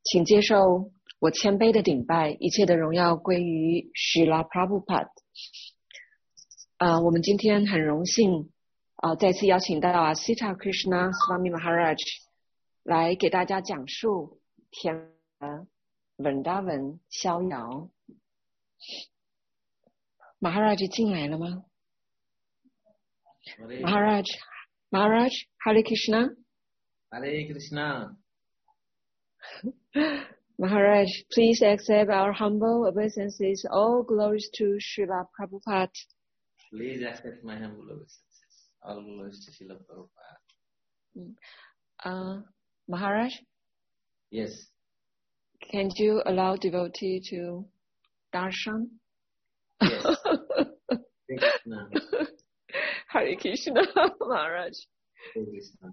请接受我谦卑的顶拜，一切的荣耀归于 Srila Prabhupada。我们今天很荣幸再次邀请到Sita Krishna Swami Maharaj 来给大家讲述天Vrindavan逍遥。Maharaj 进来了吗？ Maharaj, Hare Krishna. Hare Krishna. Maharaj, please accept our humble obeisances. All glories to Srila Prabhupada. Please accept my humble obeisances. All glories to Srila Prabhupada. Maharaj? Yes. Can you allow devotee to darshan? Yes. Hare Krishna. Hare Krishna, Maharaj. Hare Krishna.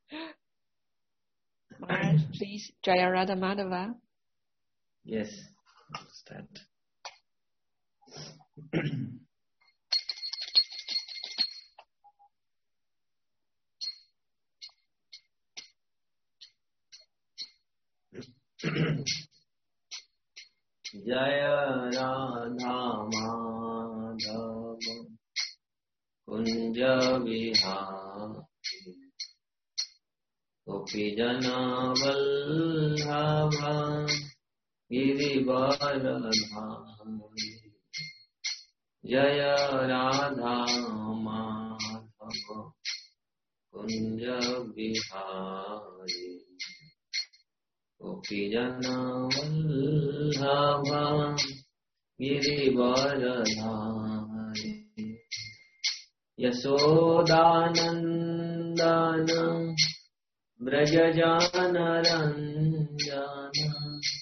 Maharaj, please, Jaya Radha Madhava. Yes. Start. Jaya Radha Madhava Kunja Vihari Gopi Jana Vallabha Girivaradhari Jaya Radha Madhava Kunja Vihari Gopi Jana Vallabha Girivaradhari Yashodanandana Brajajana Ranjana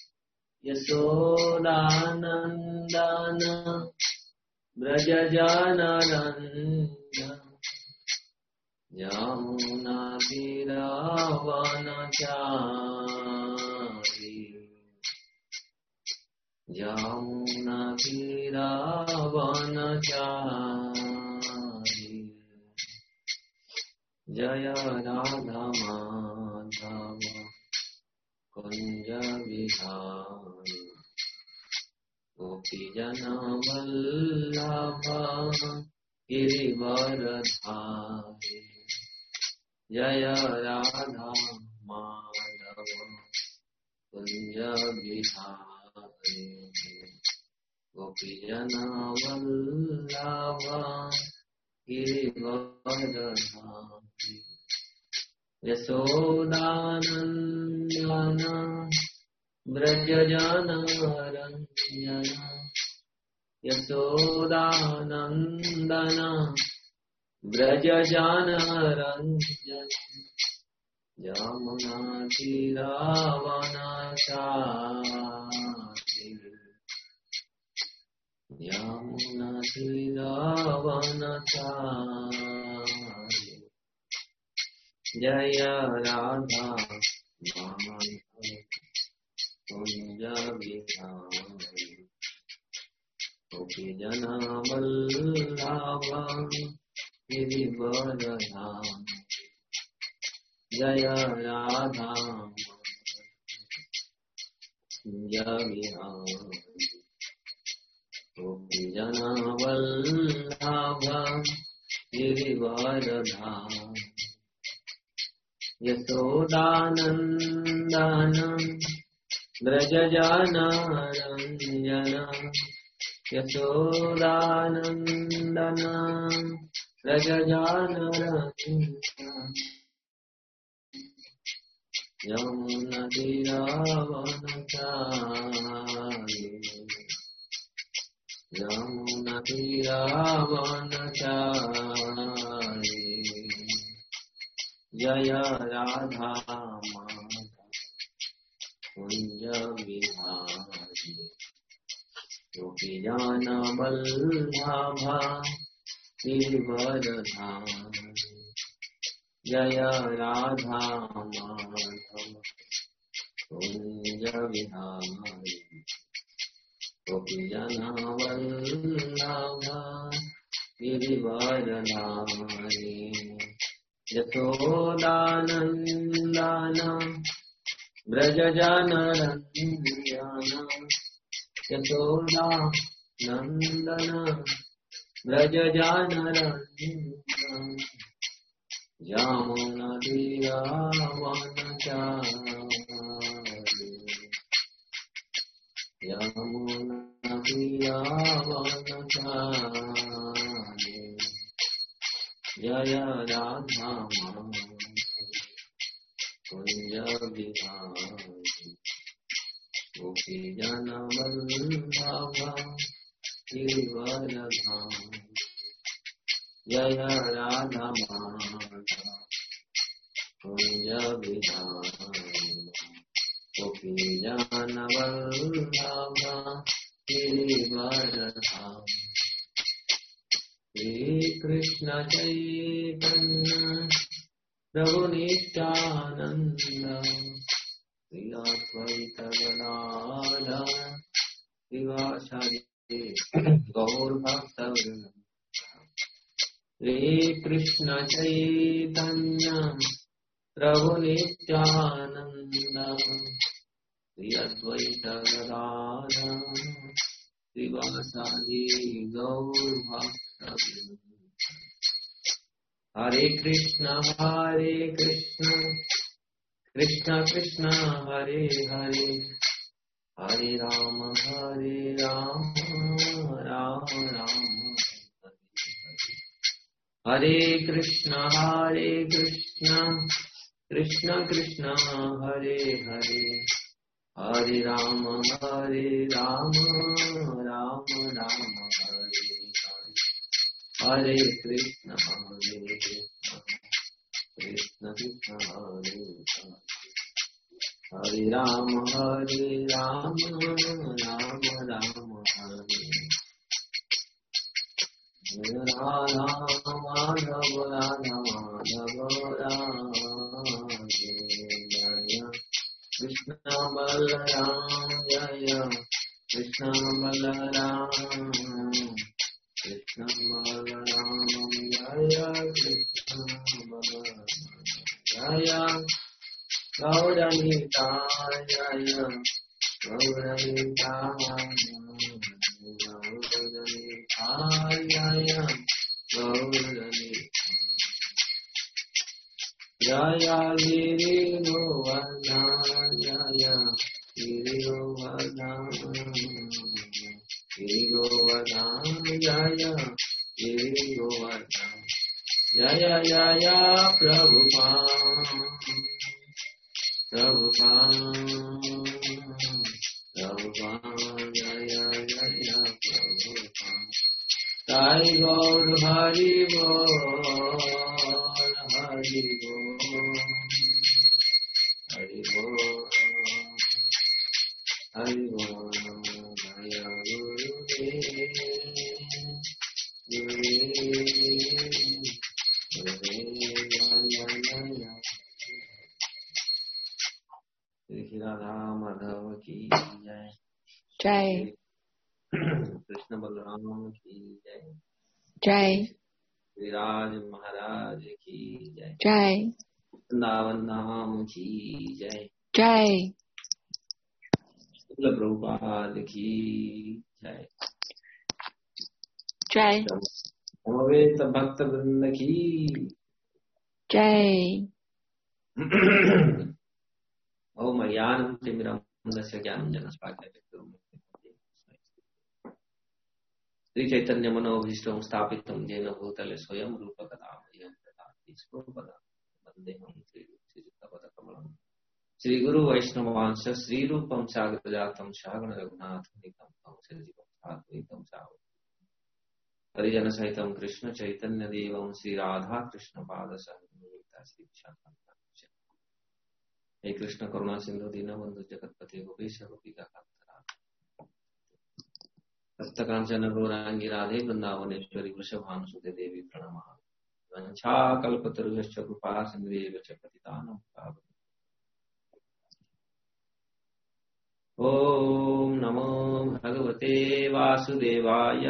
Yashodanandana Brajajana Ranjana Yamuna Tiravanachari Yamuna Tiravanachari Jaya Radha Madhava Kunja Vihari Gopi Jana Vallabha Girivaradhari Jaya Radha Madhava Kunja Vihari Gopi Jana Vallabha Girivaradhari Yashodanandana Brajajana Ranjana Yashodanandana Brajajana Ranjana Yamuna Tiravanachari Yamuna Tiravanachari Jaya Radha Madhava Kunja Vihari Gopi Jana Vallabha Girivaradhari Jaya Radha Kunja Vihari Gopi Jana Vallabha Girivaradhari Yashodanandana Brajajana Ranjana Yashodanandana Brajajana Ranjana Yamuna Tiravanachari Yamuna Tiravanachari Jaya Radha Madhava Kunja Vihari Gopi Jana Vallabha Girivaradhari Jaya Radha Madhava Kunja Vihari Gopi Jana Vallabha Girivaradhari Yashodanandana व्रजजानरञ्जन Yashoda नन्दन व्रजजानरञ्जन यमुनतीरावनचारि यमुनतीरावनचारि जय राधा कुंज विहारी गोपीजनवल्लभा गिरिवरधाम जय राधा कुंज विहारी गोपीजनवल्लभा गिरिवरधाम श्री कृष्ण चैतन्य प्रभु नित्यानंद श्री अद्वैत गदाधर श्रीवासादि गौर भक्तवृंद श्री कृष्ण चैतन्य प्रभु नित्यानंद श्री अद्वैत गदाधर श्रीवासादि गौर भक्तवृंद हरे कृष्ण कृष्ण कृष्ण हरे हरे हरे राम राम राम हरे कृष्ण कृष्ण कृष्ण हरे हरे हरे राम राम राम हरे हरे कृष्ण कृष्ण कृष्ण हरे हरे राम राम राम हरे राधा माधव जय कृष्ण बलराम जय कृष्ण बलराम कृष्ण बलराम जय कृष्ण बलराम जय गौरनिताय जय गौरनिताय जय गौरनिताय जय गिरिगोवर्धन जय गिरिगोवर्धन गिरिगोवर्धन जय गिरिगोवर्धन जय जय प्रभुपाद जय जय प्रभुपाद ताई गौर हरि बोल हरि बोल हरि बोल हरि बोल जय गुरुदेव श्री राधा माधव की जय जय कृष्ण बलराम की जय जय विराज महाराज की जय जय वृंदावन धाम की जय जय प्रभुपाद की जय जय समवेत भक्त वृंद की जय ओम ज्ञानं तिमिरं ज्ञानञ्जनशलाकया श्री चैतन्य मनोभीष्टं स्थापितं येन भूतले स्वयं रूपकदा मह्यं ददाति स्वपदं वन्देऽहं श्रीयुक्तपदकमलं श्रीगुरु वैष्णवांश श्रीरूपं साग्रजातं सागण रघुनाथनितं तं सजीवं साद्वैतं सावधूतं परिजन सहितं कृष्ण चैतन्य देवं श्री राधा कृष्ण पाद सहिता श्री हे कृष्ण करुणा सिंधु दीनबंधु जगतपते गोपेश गोपिका तप्त कांचन गौरांगी राधे वृंदावनेश्वरी वृषभानुसुते देवी प्रणमामि वंशाकल्पतरुश्च कृपा सिन्धुदेव च पतितानां पावनेभ्यो ओम नमो भगवते वासुदेवाय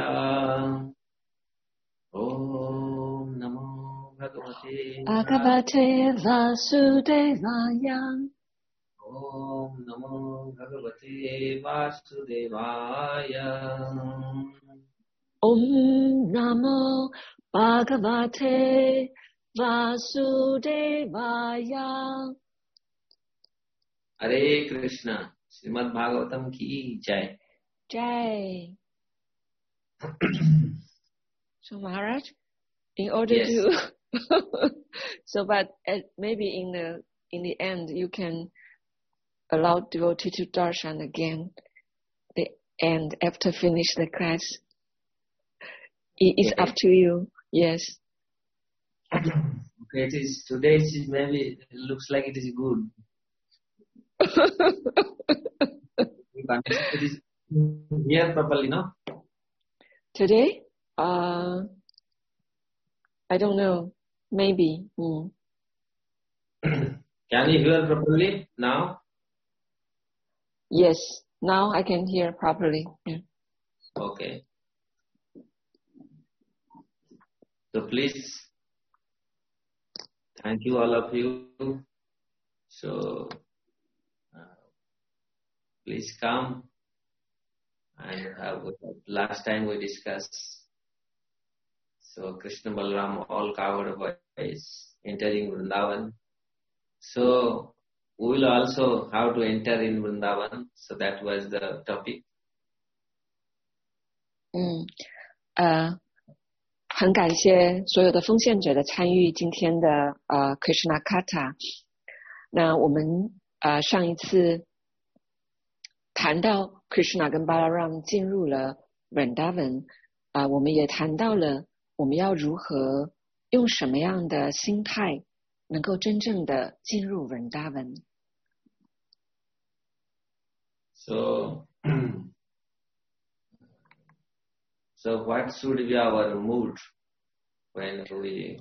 ओम नमो भगवते भगवते वासुदेवाय ओम Namo Bhagavate Vasudevaya. Om Namo Bhagavate Vasudevaya. Hare Krishna. Srimad Bhagavatam ki jai. Jai. So Maharaj, in order to so but maybe in the end you can allow devotee to darshan again the end after finish the class. It's up to you. Yes. Okay, it is today. Maybe it looks like it is good. It is here properly, no? Today, I don't know. Maybe. Can you hear properly now? Yes. Now I can hear properly. Yeah. Okay. So please, thank you all of you. So please come and have last time we discussed. So Krishna Balaram all covered boys entering Vrindavan. So we will also how to enter in Vrindavan. So that was the topic. 很感谢所有的奉献者的参与今天的Krishna Katha。那我们上一次谈到 Krishna 跟 Balaram 进入了 Vrindavan，我们也谈到了我们要如何用什么样的心态能够真正的进入 Vrindavan。 So what should be our mood when we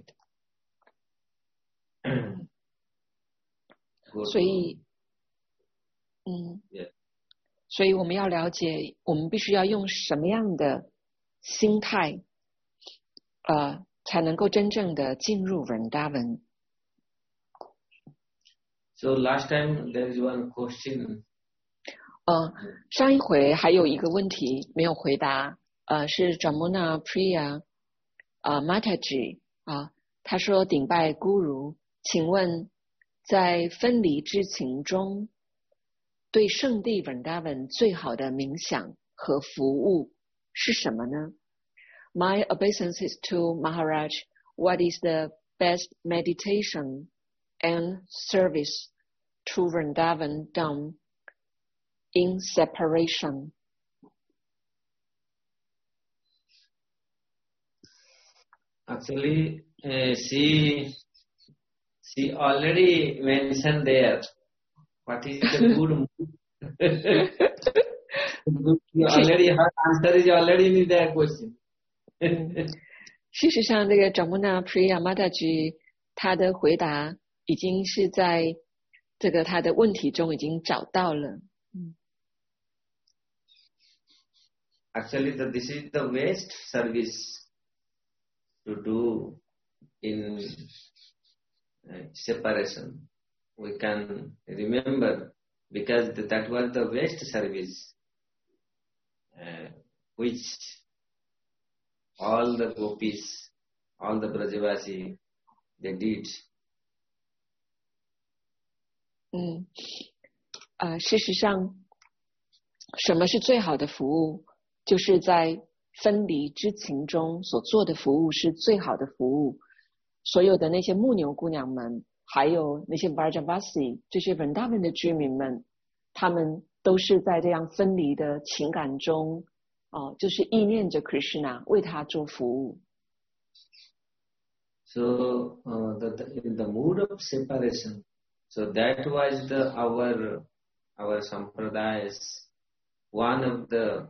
go 所以所以我们要了解我们必须要用什么样的心态才能够真正的进入 Vrindavan。 So last time there is one question. 上一回还有一个问题没有回答，是 Jamuna Priya Mataji 他说顶拜 Guru， 请问在分离之情中对圣地 Vrindavan 最好的冥想和服务是什么呢？ My obeisances to Maharaj, what is the best meditation and service to Vrindavan done in separation? Actually, she already mentioned there. What is the good mood? Already her answer is already in their question. 事实上，这个 Jamuna Priya Mataji 他的回答已经是在这个他的问题中已经找到了。 Actually, this is the best service to do in separation. We can remember because that was the best service which all the gopis, all the Brajavasi, they did. 事实上，什么是最好的服务？就是在分离之情中所做的服务是最好的服务。所有的那些牧牛姑娘们，还有那些 Vrajavasi 这些 Vrindavan 的居民们，他们都是在这样分离的情感中，就是意念着 Krishna 为他做服务。 So in the mood of separation, so that was our sampradayas, one of the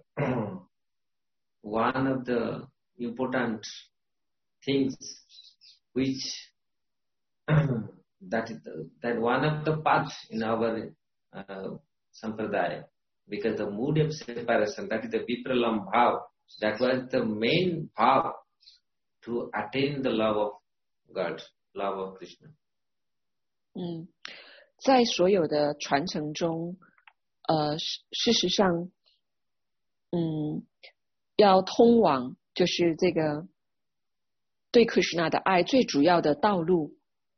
important things which that one of the paths in our sampradaya, because the mood of separation, that is the Vipralam bhav, that was the main bhav to attain the love of God, love of Krishna. 在所有的传承中， 事实上，要通往就是这个对 Krishna 的爱最主要的道路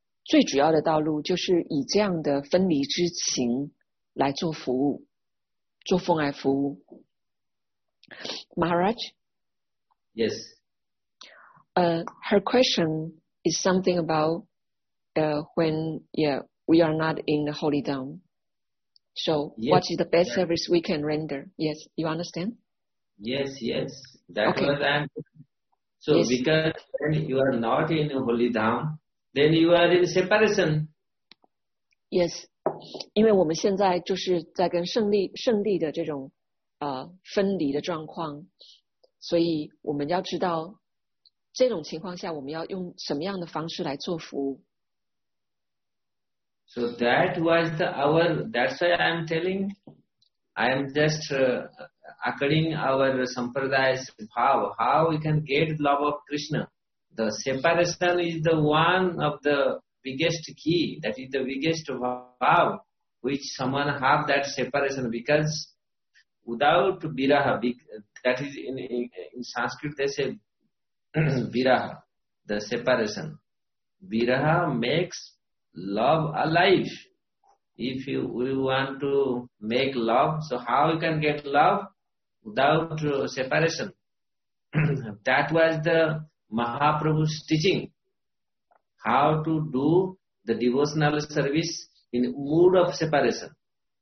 就是以这样的分离之情来做服务，做奉爱服务。Maharaj? Yes. Her question is something about when we are not in the holy dome. So yes, what is the best service we can render? Yes, you understand? Yes. That okay. was I'm. So yes. Because when you are not in holy dham, then you are in separation. Yes, 因为我们现在就是在跟圣地的这种分离的状况，所以我们要知道这种情况下我们要用什么样的方式来做服务。 So that was that's why I am telling, I am just according our sampraday's bhav, how we can get love of Krishna. The separation is the one of the biggest key, that is the biggest bhav, which someone have that separation, because without viraha, that is in Sanskrit they say viraha, the separation. Viraha makes love alive. If we want to make love, so how you can get love without separation? That was the Mahaprabhu's teaching, how to do the devotional service in mood of separation.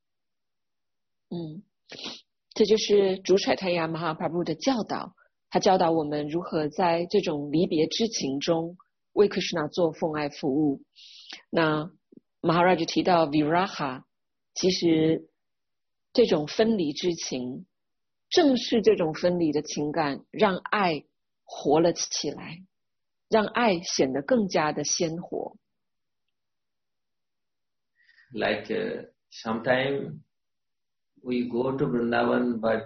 这就是主彩太阳Mahaprabhu的教导，他教导我们如何在这种离别之情中为 Krishna 做奉爱服务。那 Maharaj 提到 Viraha， 其实这种分离之情，正是这种分离的情感让爱活了起来，让爱显得更加的鲜活。 Like sometime we go to Vrindavan, but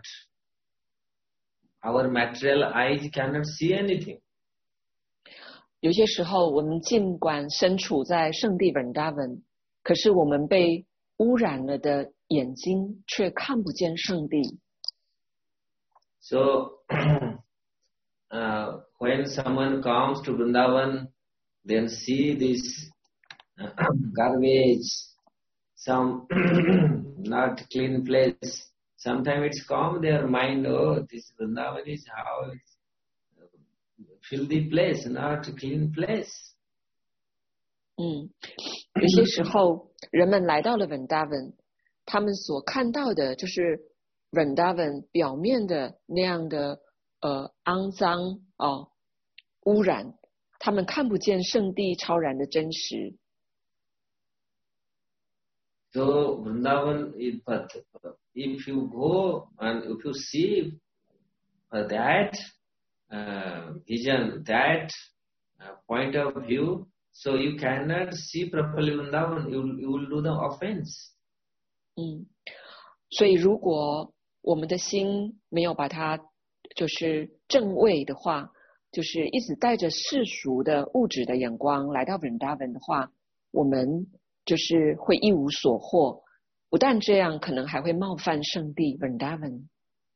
our material eyes cannot see anything. 有些时候我们尽管身处在圣地 Vrindavan， 可是我们被污染了的眼睛却看不见圣地。 So when someone comes to Vrindavan, then see this garbage, some not clean place. Sometimes it's calm their mind, oh, this Vrindavan is how it's filthy place, not a clean place. 有些时候人们来到了 Vrindavan， 他们所看到的就是 Vrindavan 表面的那样的肮脏污染，他们看不见圣地超然的真实。 So Vrindavan is, if you go and if you see that vision, that point of view, so you cannot see properly Vrindavan, you will do the offense. 所以如果我们的心没有把它就是正位的话，就是一直带着世俗的物质的眼光来到 Vrindavan 的话，我们就是会一无所获，不但这样，可能还会冒犯圣地 Vrindavan。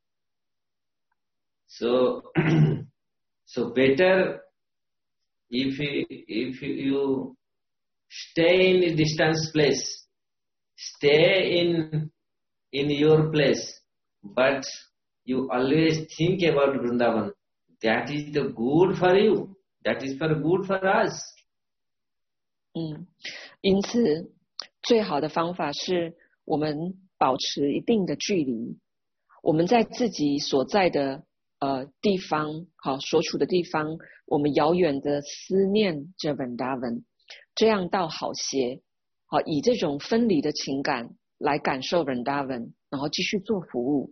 So better if you stay in a distance place, stay in your place, but you always think about Vrindavan. That is the good for you. That is for good for us. 因此最好的方法是我们保持一定的距离，我们在自己所在的地方，所处的地方，我们遥远的思念着 Vrindavan， 这样倒好些，以这种分离的情感来感受 Vrindavan， 然后继续做服务。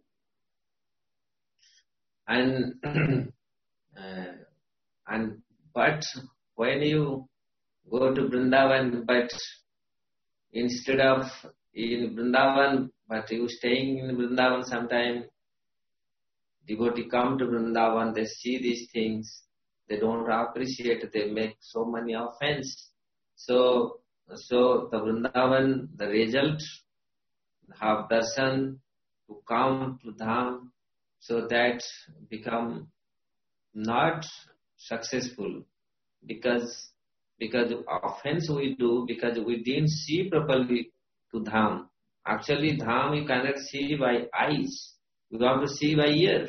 But when you go to Vrindavan, but instead of in Vrindavan, but you staying in Vrindavan sometime, devotee come to Vrindavan, they see these things, they don't appreciate, they make so many offense. So the Vrindavan, the result, have darshan, to come to Dham, so that become not successful because offense we do because we didn't see properly to Dham. Actually, Dham you cannot see by eyes. You have to see by ear.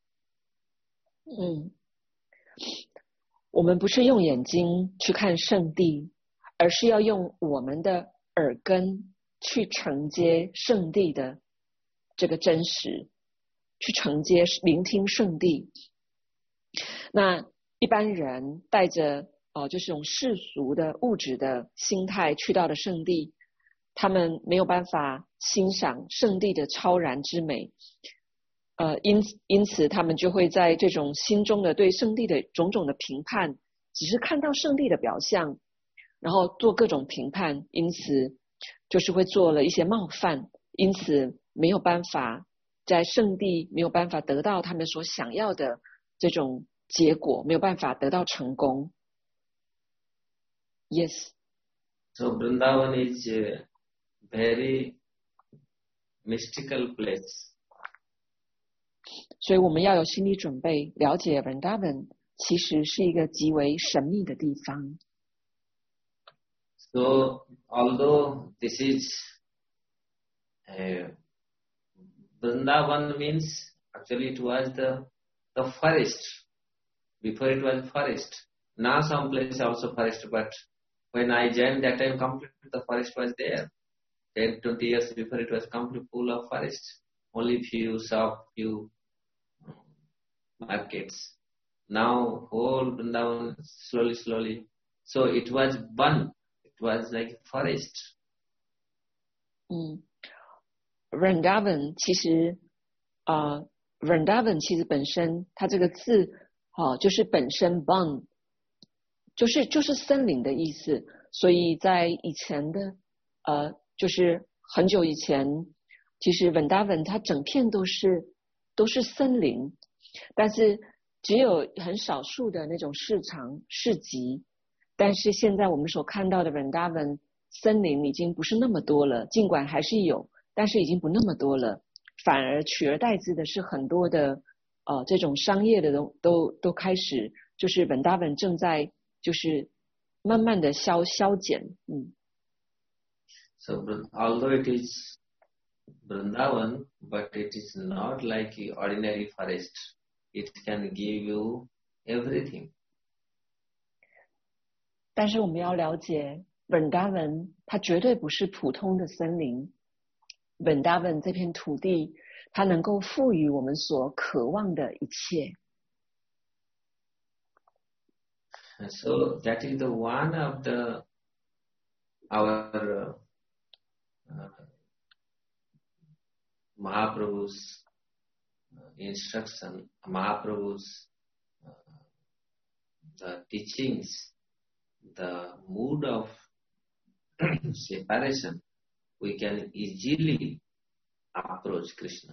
我们不是用眼睛去看圣地，而是要用我们的耳根去承接圣地的这个真实，去承接聆听圣地。那一般人带着就是用世俗的物质的心态去到的圣地，他们没有办法欣赏圣地的超然之美。因此他们就会在这种心中的对圣地的种种的评判，只是看到圣地的表象，然后做各种评判，因此就是会做了一些冒犯，因此没有办法在圣地没有办法得到他们所想要的这种结果，没有办法得到成功。Yes. So Vrindavan is a very mystical place. 所以我们要有心理准备，了解 Vrindavan 其实是一个极为神秘的地方。 So although this is Vrindavan means actually it was the forest. Before it was forest. Now some place also forest, but when I joined that time completely the forest was there. 10, 20 years before it was completely full of forest. Only few shop, few markets. Now whole Vrindavan slowly. So it was one. It was like forest. Vrindavan 其实Vrindavan 其实本身它这个字就是本身 Van 就是森林的意思，所以在以前的就是很久以前，其实 Vrindavan 它整片都是森林，但是只有很少数的那种市场市集，但是现在我们所看到的 Vrindavan 森林已经不是那么多了，尽管还是有，但是已经不那么多了，反而取而代之的是很多的这种商业的都开始，就是 Vrindavan 正在就是慢慢的消减。 So although it is Vrindavan, but it is not like ordinary forest. It can give you everything. 但是我们要了解 Vrindavan 它绝对不是普通的森林。Vrindavan 这片土地，它能够赋予我们所渴望的一切。 So that is the one of our Mahaprabhu's instruction, Mahaprabhu's the teachings, the mood of separation, we can easily approach Krishna.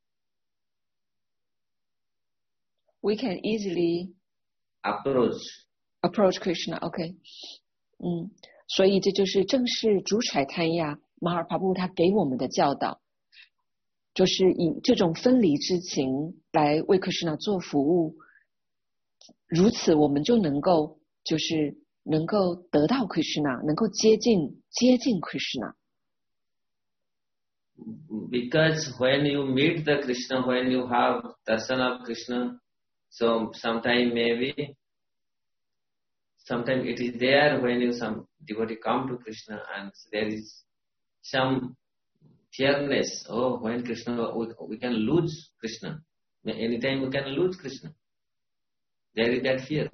We can easily approach Krishna. OK. 所以这就是正是主宰贪亚马尔帕布他给我们的教导，就是以这种分离之情来为 Krishna 做服务，如此我们就能够得到 Krishna， 能够接近 Krishna。 Because when you meet the Krishna, when you have darshan of Krishna, so sometime it is there when some devotee come to Krishna and there is some fearness. Oh, when Krishna, we can lose Krishna. Anytime we can lose Krishna. There is that fear.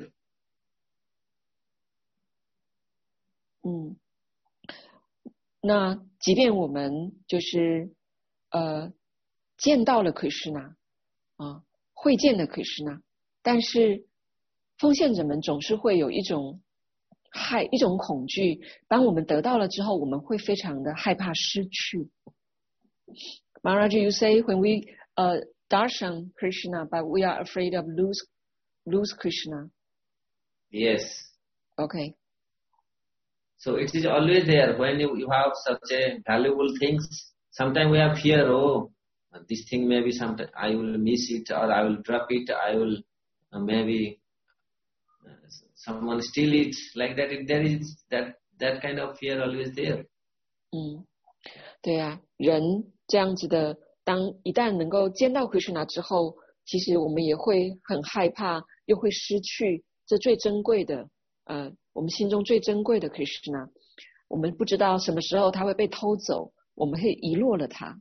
那即便我们就是见到了 Krishna 会见了 Krishna， 但是奉献者们总是会有一种恐惧，当我们得到了之后，我们会非常的害怕失去。Maharaj, you say when we darshan Krishna, but we are afraid of lose Krishna. Yes. Okay. So it is always there when you have such a valuable things. Sometimes we have fear. Oh, this thing maybe sometime I will miss it or I will drop it, I will maybe someone steal it, like that. There is that kind of fear always there. 对啊，人这样子的，一旦能够见到 Krishna 之后，其实我们也会很害怕，又会失去这最珍贵的，我们心中最珍贵的 Krishna。我们不知道什么时候他会被偷走，我们会遗落了他。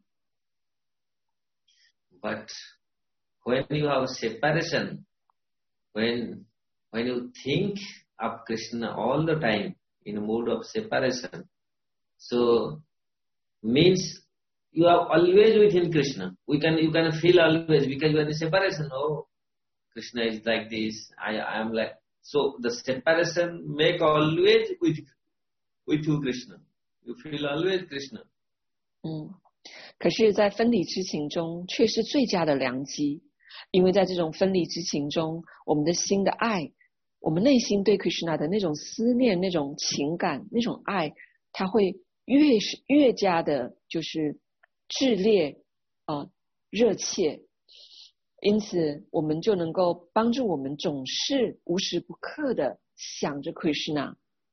But when you have separation, when you think of Krishna all the time in a mood of separation, so means you are always within Krishna. You can feel always because you are in separation. Oh, Krishna is like this. I am like. So the separation make always with you Krishna. You feel always Krishna. 可是在分离之情中却是最佳的良机，因为在这种分离之情中，我们的心的爱，我们内心对 Krishna 的那种思念、那种情感、那种爱，它会越加的就是炽烈热切，因此我们就能够帮助我们总是无时不刻的想着 Krishna。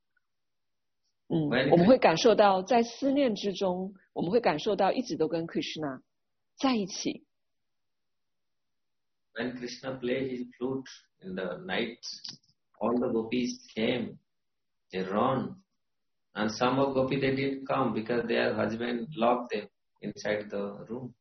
我们会感受到在思念之中，我们会感受到一直都跟 Krishna 在一起。 When Krishna played his flute in the night, all the gopis came, they ran, and some of gopis they didn't come because their husband locked them inside the room.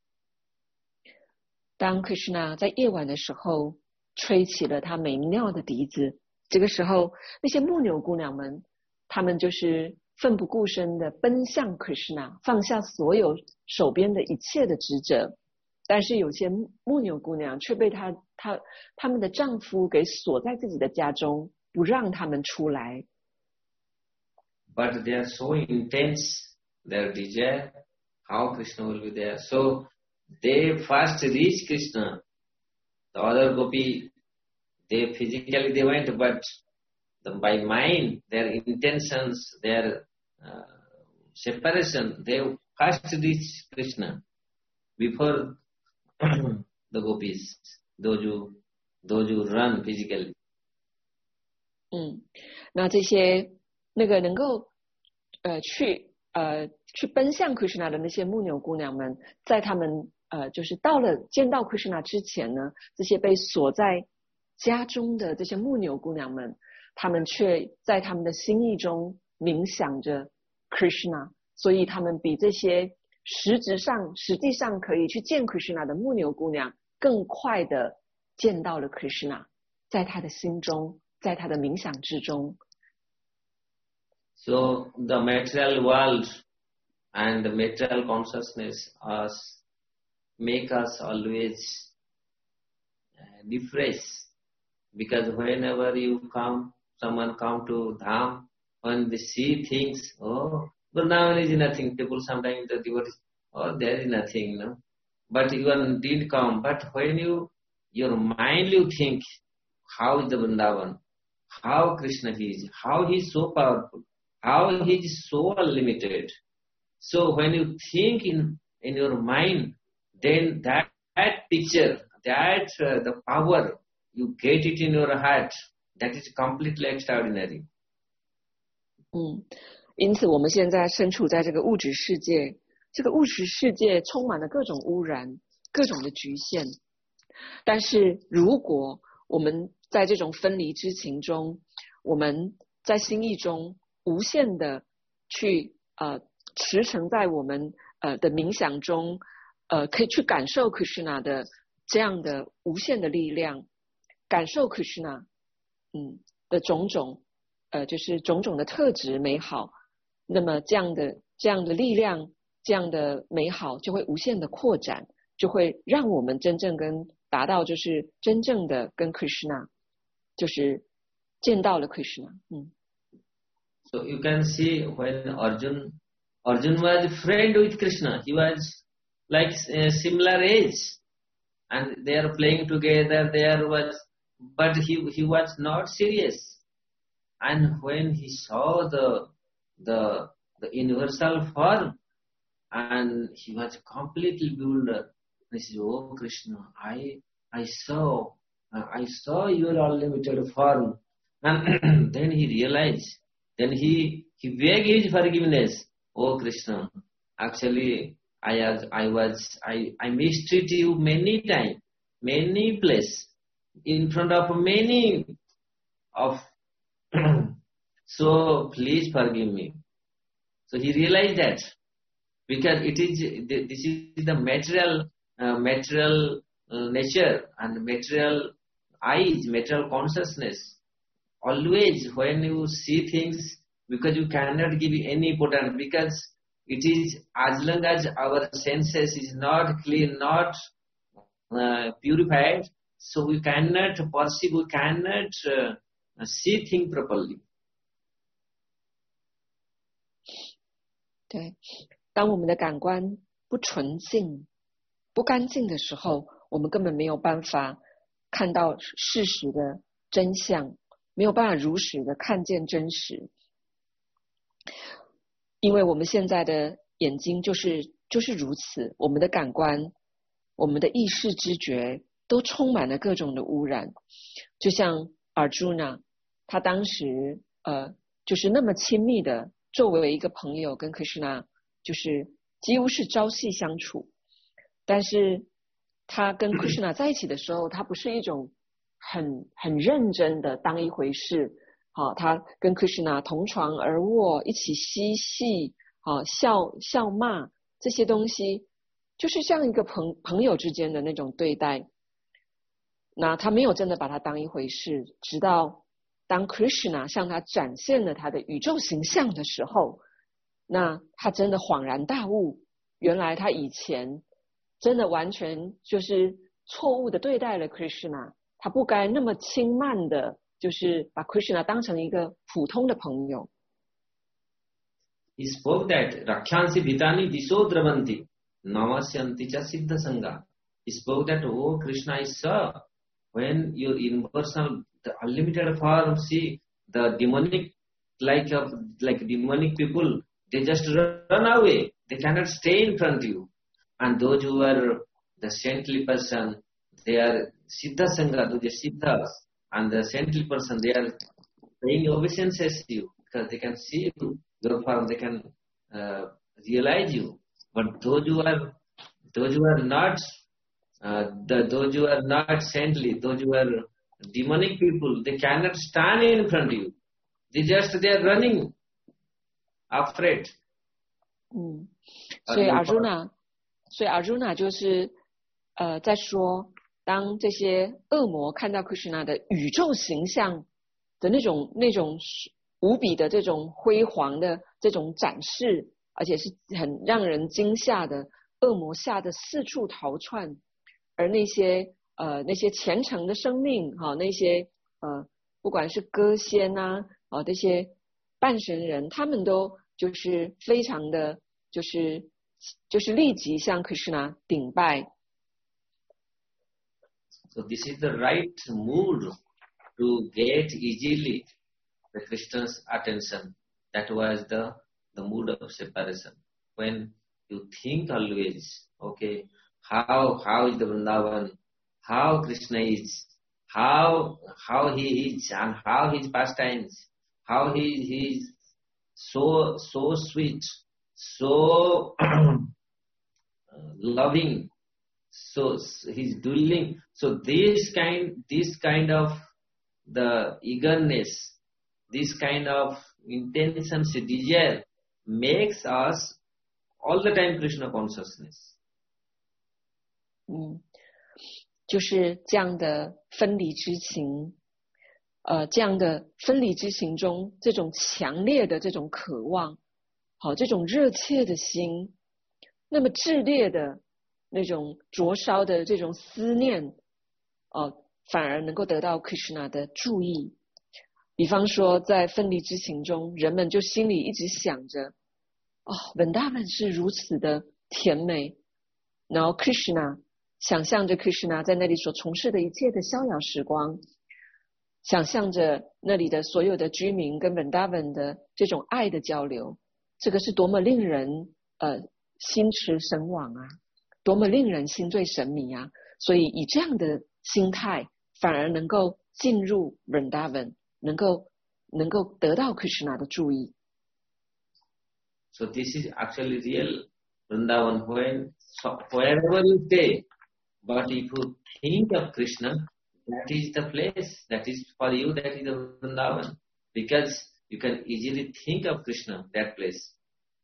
当 Krishna 在夜晚的时候吹起了他美妙的笛子，这个时候那些牧牛姑娘们，她们就是奋不顾身的奔向 Krishna， 放下所有手边的一切的职责。但是有些牧牛姑娘却被他们的丈夫给锁在自己的家中，不让他们出来。 But they are so intense, their desire, how Krishna will be there. So they first reach Krishna. The other gopi, they physically they went, but by mind, their intentions, their separation, they first reach Krishna before the gopis, those who run physically. 那这些那个能够去奔向 Krishna 的那些牧牛姑娘们，在他们就是见到 Krishna 之前呢，这些被锁在家中的这些牧牛姑娘们，他们却在他们的心意中冥想着 Krishna， 所以他们比这些实际上可以去见 Krishna 的牧牛姑娘更快的见到了 Krishna， 在他的心中，在他的冥想之中。 So the material world and the material consciousness make us always depressed, because whenever someone come to Dham, when they see things, oh, but now there is nothing. People sometimes the devotees, oh, there is nothing, no. But you didn't come. But when your mind you think, how is the Vrindavan? How Krishna is? How he is so powerful? How he is so unlimited? So when you think in your mind, then that picture, the power, you get it in your heart. That is completely extraordinary. 因此我们现在身处在这个物质世界，这个物质世界充满了各种污染，各种的局限。但是如果我们在这种分离之情中，我们在心意中无限的去驰骋在我们的冥想中，可以去感受 Krishna 的这样的无限的力量，感受 Krishna 的种种就是种种的特质美好，那么这样的力量，这样的美好就会无限的扩展，就会让我们真正达到就是真正的跟 Krishna 就是见到了 Krishna。 So you can see when Arjun was friend with Krishna, he was like a similar age, and they are playing together. But he was not serious. And when he saw the universal form, and he was completely bewildered. he says, "Oh Krishna, I saw your unlimited form," and then he realized. Then he begged his forgiveness. "Oh Krishna, actually I mistreated you many times, many places, in front of many of so please forgive me." So he realized that because this is the material nature and material eyes, material consciousness. Always when you see things, because you cannot give any importance, because it is as long as our senses is not clean, not purified, so we cannot perceive, we cannot see things properly. 对，当我们的感官不纯净、不干净的时候，我们根本没有办法看到事实的真相，没有办法如实的看见真实。因为我们现在的眼睛就是如此，我们的感官、我们的意识知觉都充满了各种的污染。就像 Arjuna， 他当时就是那么亲密的作为一个朋友跟 Krishna 就是几乎是朝夕相处，但是他跟 Krishna 在一起的时候，他不是一种很认真的当一回事。好，他跟 Krishna 同床而卧，一起嬉戏，好笑骂，这些东西就是像一个朋友之间的那种对待。那他没有真的把他当一回事，直到当 Krishna 向他展现了他的宇宙形象的时候，那他真的恍然大悟，原来他以前真的完全就是错误的对待了 Krishna， 他不该那么轻慢的就是把 Krishna 当成一个普通的朋友。 He spoke that Rakshansi Vitani Disho Dravanti Namasyanti Cha Siddha Sangha. He spoke that, "Oh Krishna, I saw when your impersonal, the unlimited form, see the demonic like demonic people, they just run away. They cannot stay in front of you. And those who are the saintly person, they are Siddha Sangha, those are Siddhas. And the saintly person, they are paying obeisances to you because they can see you, your form, they can realize you. But those who are not those who are not saintly, those who are demonic people, they cannot stand in front of you. They are running afraid." 所以 Arjuna 就是在说，当这些恶魔看到 Krishna 的宇宙形象的那种无比的这种辉煌的这种展示，而且是很让人惊吓的，恶魔吓得四处逃窜，而那些虔诚的生命，那些不管是歌仙啊，这些半神人，他们都就是非常的就是立即向 Krishna 顶拜。 So this is the right mood to get easily the Krishna's attention. That was the mood of separation. When you think always, okay, how is the Vrindavan, how Krishna is, how he is, and how his pastimes, how he is so sweet, so loving, so he's dwelling. So this kind of the eagerness, this kind of intention, desire makes us all the time Krishna consciousness. 就是这样的分离之情，这样的分离之情中，这种强烈的这种渴望，好，这种热切的心，那么炽烈的那种灼烧的这种思念，反而能够得到 Krishna 的注意。比方说，在分离之情中，人们就心里一直想着，Vrindavan 是如此的甜美，然后 Krishna 想象着 Krishna 在那里所从事的一切的逍遥时光，想象着那里的所有的居民跟 Vrindavan 的这种爱的交流，这个是多么令人心驰神往啊！ 多么令人心醉神迷啊！所以以这样的心态，反而能够进入 Vrindavan， 能够得到 Krishna 的注意。 So this is actually real Vrindavan. Wherever you stay, but if you think of Krishna, that is the place. That is for you. That is the Vrindavan, because you can easily think of Krishna that place.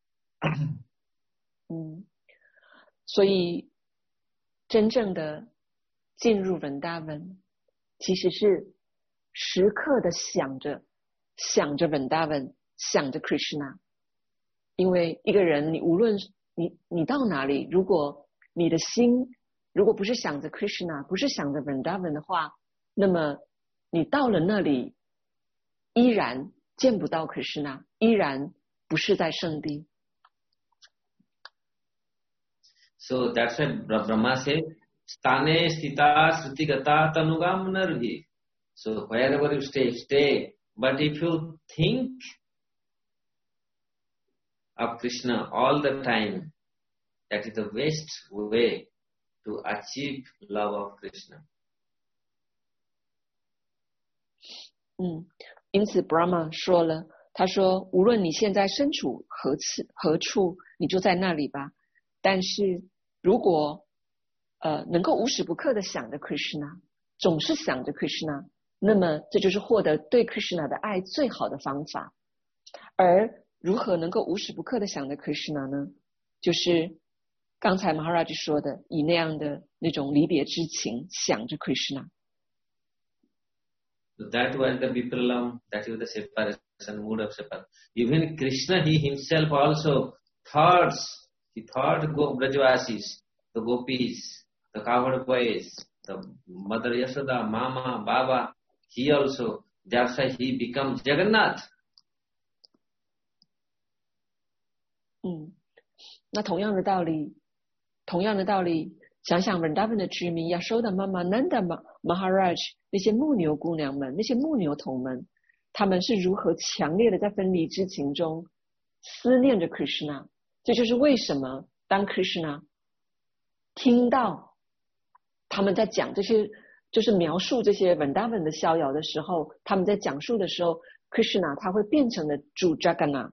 所以真正的进入 Vrindavan， 其实是时刻的想着 Vrindavan， 想着 Krishna。因为一个人，你无论你到哪里，如果你的心如果不是想着 Krishna， 不是想着 Vrindavan 的话，那么你到了那里依然见不到 Krishna， 依然不是在圣地。 So that's why Brahma said, Stane stita srutigata tanugam narvi. So wherever you stay, stay. But if you think of Krishna all the time, that is the best way to achieve love of Krishna. 因此 Brahma 说了，他说无论你现在身处何处，你就在那里吧。但是如果能够无时不刻的想着 Krishna， 总是想着 Krishna， 那么这就是获得对 Krishna 的爱最好的方法。而如何能够无时不刻的想着 Krishna 呢？就是刚才 Maharaj 说的，以那样的那种离别之情想着 Krishna。 So that was the Vipralam, that is the separation, mood of separation. Even Krishna, he himself also he thought Brajavasis, the gopis, the cowherd boys, the mother Yashoda, Mama, Baba, he also, that's why he becomes Jagannath. 那同样的道理，想想 Vrindavan 的居民 Yashoda 妈妈 Nanda Maharaj 那些牧牛姑娘们，那些牧牛童们，他们是如何强烈的在分离之情中思念着 Krishna。 这就是为什么当 Krishna 听到他们在讲这些，就是描述这些 Vrindavan 的逍遥的时候，他们在讲述的时候， Krishna 他会变成了主 Jagannath。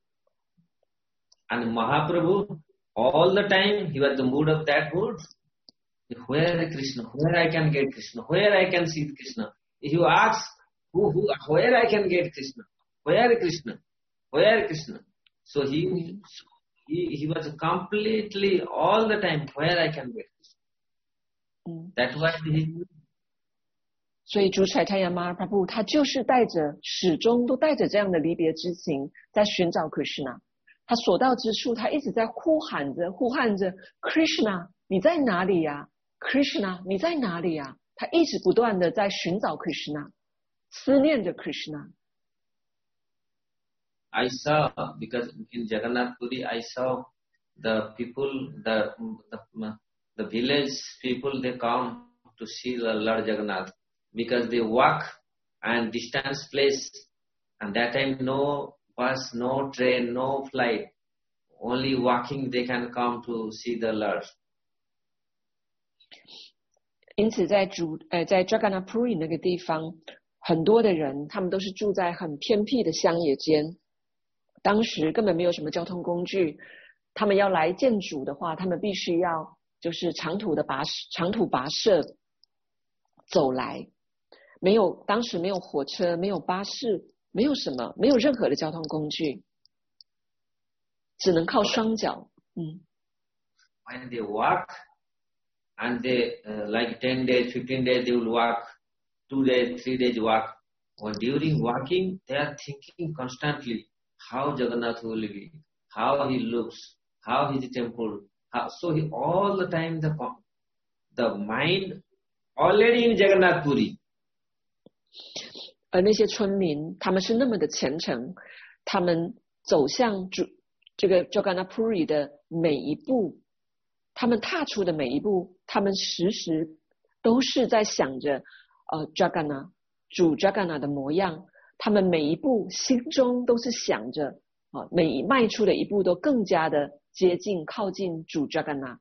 And Mahaprabhu, all the time, he was the mood of that mood. Where is Krishna? Where I can get Krishna? Where I can see Krishna? If you ask, where I can get Krishna? Where is Krishna? Where is Krishna? So he was completely all the time, where I can get Krishna. That's why he... 所以主Chaitanya Mahaprabhu 他就是始终都带着这样的离别之情在寻找 Krishna。 他所到之处，他一直在呼喊着 Krishna 你在哪里呀？ Krishna 你在哪里呀？他一直不断的在寻找 Krishna， 思念着 Krishna。 I saw, because in Jagannath Puri I saw the people, the village people, they come to see the Lord Jagannath, because they walk and distance place, and that time no bus, no train, no flight, only walking they can come to see the Lord. 因此在 Jagannath Puri 那个地方，很多的人他们都是住在很偏僻的乡野间，当时根本没有什么交通工具，他们要来见主的话，他们必须要就是长途跋涉走来，当时没有火车，没有巴士，没有任何的交通工具，只能靠双脚。 When they walk, and they like 10 days, 15 days they will walk, 2 days, 3 days walk. Or during walking, they are thinking constantly how Jagannath will be, how he looks, how his temple. So he all the time the mind already in Jagannath Puri. 而那些村民，他们是那么的虔诚，他们走向这个 Jagannath Puri 的每一步，他们踏出的每一步，他们时时都是在想着Jagannath 主 Jagannath 的模样，他们每一步心中都是想着每一迈出的一步都更加的接近靠近主 Jagannath。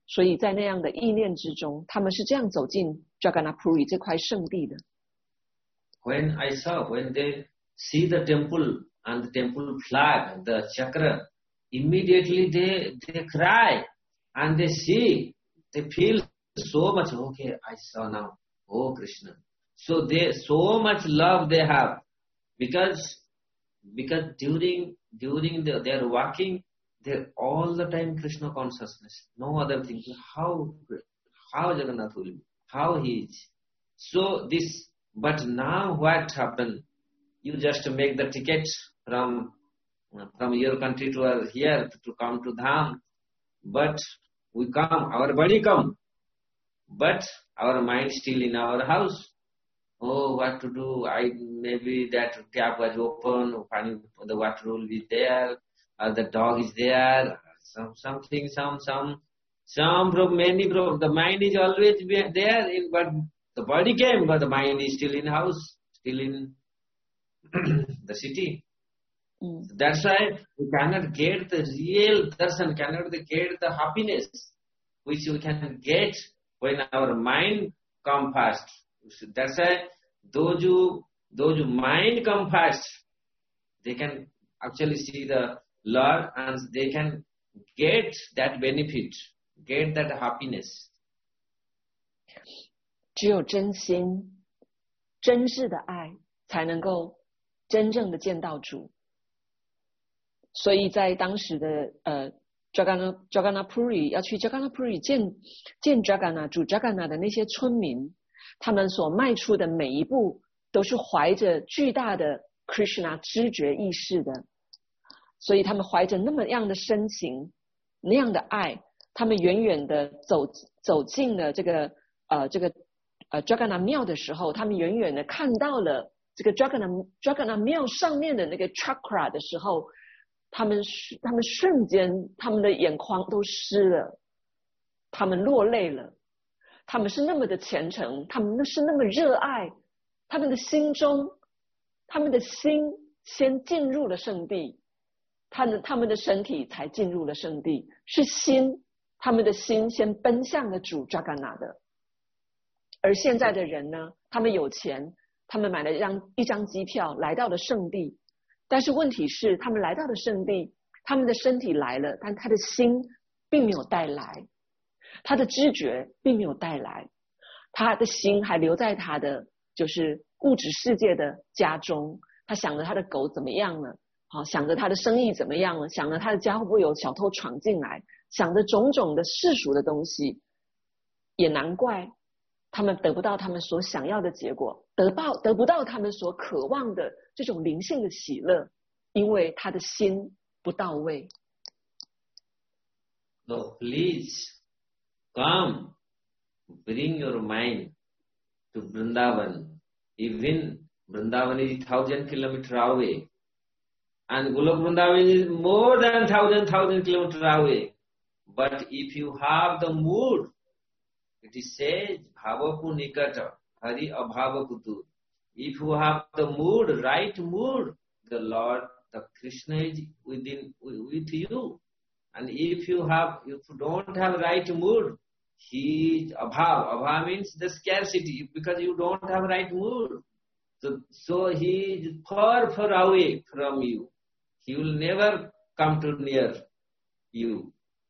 所以在那样的意念之中，他们是这样走进 Jagannath Puri 这块圣地的。 When they see the temple and the temple flag, the chakra, immediately they cry and they see, they feel so much, okay, I saw now, oh Krishna. So they so much love they have because during their walking, they're all the time Krishna consciousness, no other thing. How Jagannath will be, how he is. So this, but now what happened? You just make the ticket from your country to here to come to Dham, but we come, our body come, but our mind still in our house. Oh, what to do? Maybe that tap was open, the water will be there, or the dog is there, something, many problem. The mind is always there, but the body came, but the mind is still in house, still in the city. That's why we cannot get the real darshan, cannot get the happiness which we can get when our mind come fast. That's why those who mind come fast, they can actually see the Lord and they can get that benefit, get that happiness. 只有真心、真挚的爱，才能够真正的见到主。所以在当时的Jagannath Puri 要去 Jagannath Puri 见 Jagannath 主 Jagannath 的那些村民，他们所迈出的每一步都是怀着巨大的 Krishna 知觉意识的，所以他们怀着那么样的深情，那样的爱，他们远远的走进了这个Jagannath 庙的时候，他们远远的看到了这个 Jagannath 庙上面的那个 chakra 的时候，他们瞬间他们的眼眶都湿了，他们落泪了，他们是那么的虔诚，他们是那么热爱，他们的心中，他们的心先进入了圣地，他们的身体才进入了圣地，是心，他们的心先奔向了主 Jagannath 的。而现在的人呢，他们有钱，他们买了一张机票来到了圣地，但是问题是他们来到了圣地，他们的身体来了，但他的心并没有带来，他的知觉并没有带来，他的心还留在他的就是物质世界的家中，他想着他的狗怎么样了，想着他的生意怎么样了，想着他的家会不会有小偷闯进来，想着种种的世俗的东西，也难怪他们得不到他们所想要的结果，得不到他们所渴望的这种灵性的喜乐，因为他的心不到位。 So please come, bring your mind to Vrindavan. Even Vrindavan is 1,000 kilometers away, and Golok Vrindavan is more than 1,000 kilometers away. But if you have the mood, it is said, Bhavapu Nikata, Hari Abhavakutu. If you have the mood, right mood, the Lord, the Krishna is with you. And if you don't have right mood, he is Abhav. Abhav means the scarcity, because you don't have right mood. So he is far away from you. He will never come to near you.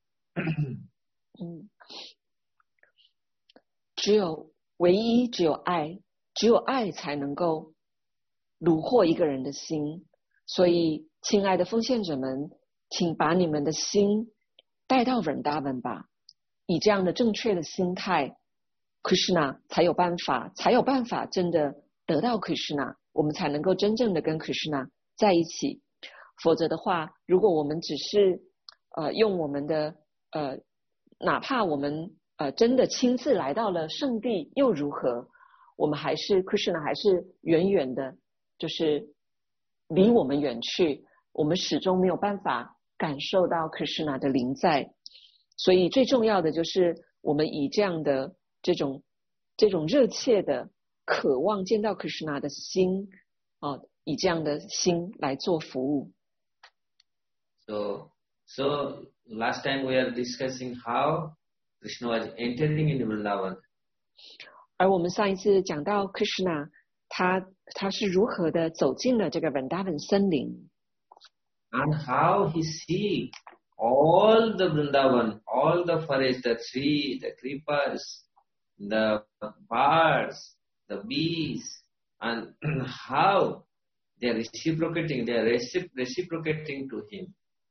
只有爱，只有爱才能够虏获一个人的心。所以亲爱的奉献者们，请把你们的心带到 Vrindavan 吧，以这样的正确的心态， Krishna 才有办法真的得到 Krishna， 我们才能够真正的跟 Krishna 在一起。否则的话，如果我们只是用我们的哪怕我们真的亲自来到了圣地又如何，我们Krishna 还是远远的，就是离我们远去，我们始终没有办法感受到 Krishna 的临在。所以最重要的就是我们以这样的这种热切的渴望见到 Krishna 的心，以这样的心来做服务。 So last time we are discussing how Krishna was entering in Vrindavan. 而我们上一次讲到 Krishna， 他是如何的走进了这个 Vrindavan 森林 and how he see all the Vrindavan, all the forest, the tree, the creepers, the birds, the bees, and how they are reciprocating to him.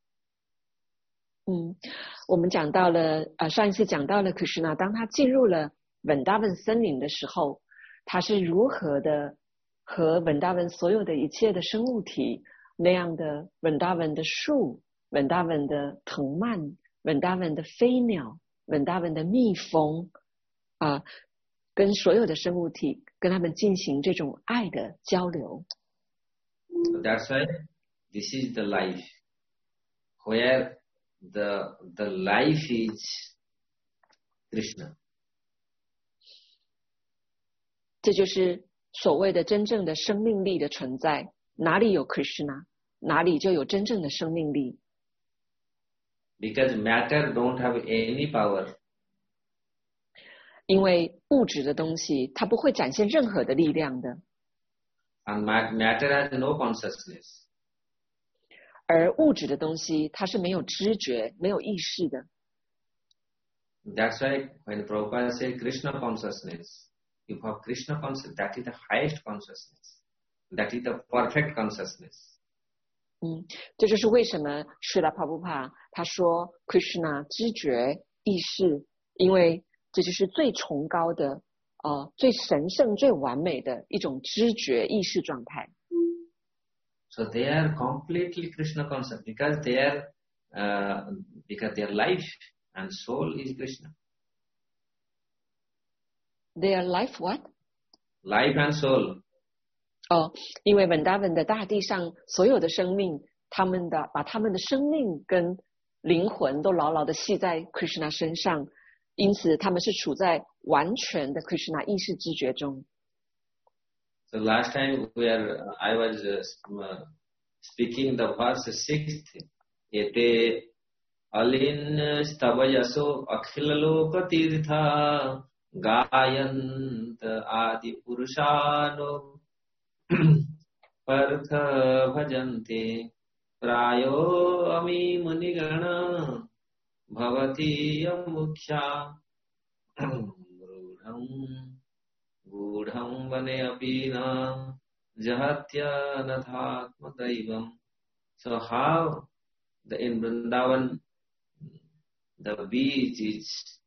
我们讲到了上一次讲到了 Krishna， 当他进入了 Vrindavan 森林的时候，他是如何的和 Vrindavan 所有的一切的生物体，那样的 Vrindavan 的树、Vrindavan 的藤蔓、Vrindavan 的飞鸟、Vrindavan 的蜜蜂跟所有的生物体跟他们进行这种爱的交流。 So that's why this is the life, where the life is Krishna. 这就是所谓的真正的生命力的存在。哪里有 Krishna， 哪里就有真正的生命力。 Because matter don't have any power. 因为物质的东西，它不会展现任何的力量的。 And matter has no consciousness. 而物质的东西，它是没有知觉、没有意识的。 That's why when Prabhupada says Krishna consciousness, you have Krishna consciousness, that is the highest consciousness. That is the perfect consciousness. 这就是为什么 Srila Prabhupada 他说 Krishna 知觉意识，因为这就是最崇高的最神圣、最完美的一种知觉意识状态。 So they are completely Krishna conscious because their life and soul is Krishna. Their life what? Life and soul. 因为 Vrindavan 的大地上所有的生命，把他们的生命跟灵魂都牢牢的系在 Krishna 身上，因此他们是处在完全的 Krishna 意识知觉中。 So last time I was speaking the verse 6th. Ete alin stavayaso akhilaloka tirtha gayant adi purushano partha bhajante prayo ami munigana bhavati yamukhya gudham vane apina jahatya nathatma daivam. So how in Vrindavan the beach is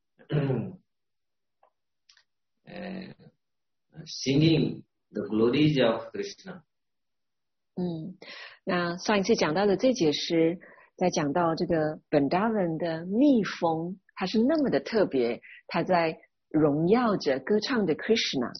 singing the glories of Krishna. 那上一次讲到的这节诗，在讲到这个 Vrindavan 的蜜蜂，它是那么的特别，它在荣耀着、歌唱着 Krishna。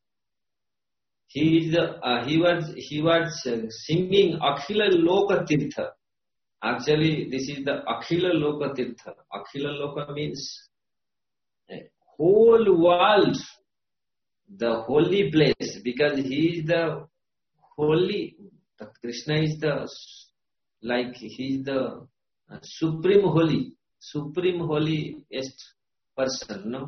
He was singing Akhila Loka Tirtha. Actually, this is the Akhila Loka Tirtha. Akhila Loka means whole world, the holy place, because he is the holy. Krishna is he is the supreme holiest person, no?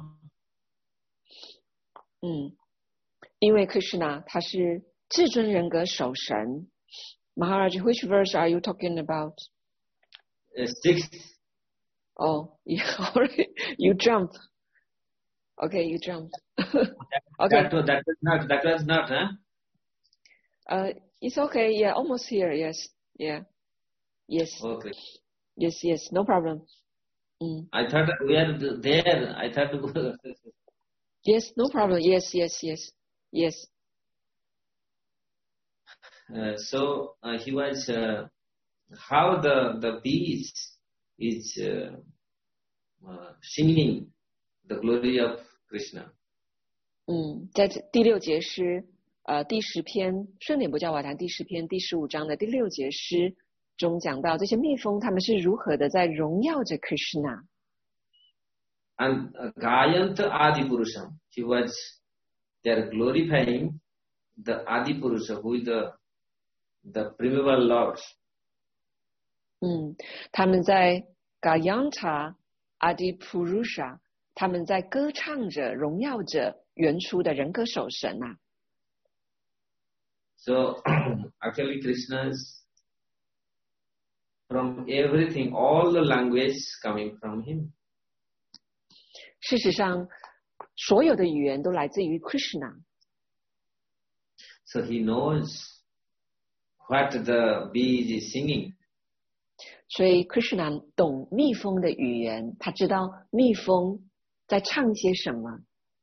因为 Krishna 他是至尊人格守神。Maharaj, which verse are you talking about? 6th. Oh, yeah, you jumped. Okay, you jumped. Okay. That was not, huh? It's okay. Yeah, almost here. Yes. Yeah. Yes. Okay. Yes. No problem. I thought we are there. I thought. Yes, no problem. Yes. So he was how the bees is singing the glory of Krishna. 在第6节诗第10篇顺点不教瓦坛第10篇第15章的第6节诗中讲到这些蜜蜂他们是如何的在荣耀着 Krishna。 And Gayanta Adi Purusham, they are glorifying the Adi Purusha, who is the primeval Lord. 他们在 Gayanta Adipurusha， 他们在歌唱着、荣耀着原初的人歌手神啊。 So actually Krishna's from everything, all the language coming from him. 事实上，所有的语言都来自于 Krishna。 So he knows what the bee is singing. 所以 Krishna 懂蜜蜂的语言，他知道蜜蜂在唱些什么。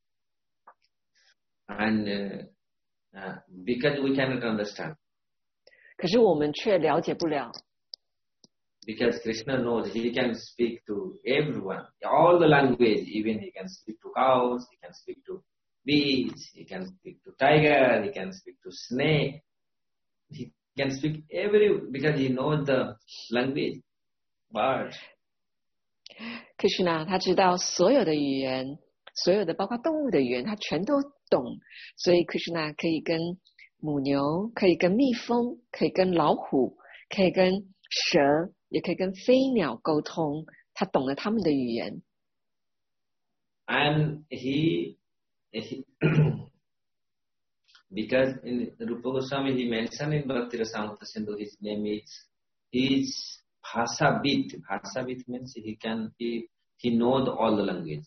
And because we cannot understand. 可是我们却了解不了。 Because Krishna knows he can speak to everyone, all the language, even he can speak to cows, he can speak to bees, he can speak to tiger, he can speak to snake. He can speak because he knows the language, bird. Krishna 他知道所有的语言，所有的包括动物的语言，他全都懂。所以 Krishna 可以跟母牛，可以跟蜜蜂，可以跟老虎，可以跟蛇，也可以跟飞鸟沟通。他懂了他们的语言。 And he because in Rupa Goswami he mentioned in Bhakti Rasamrita Sindhu his name is Bhasabit. Bhasabit means he knows all the language.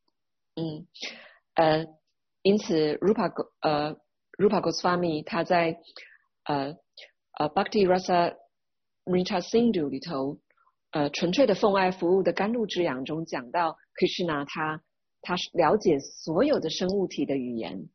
因此 Rupa Goswami 他在Bhakti Rasamrita Sindhu 里头纯粹的奉爱服务的甘露之养中讲到 Krishna 他了解所有的生物体的语言。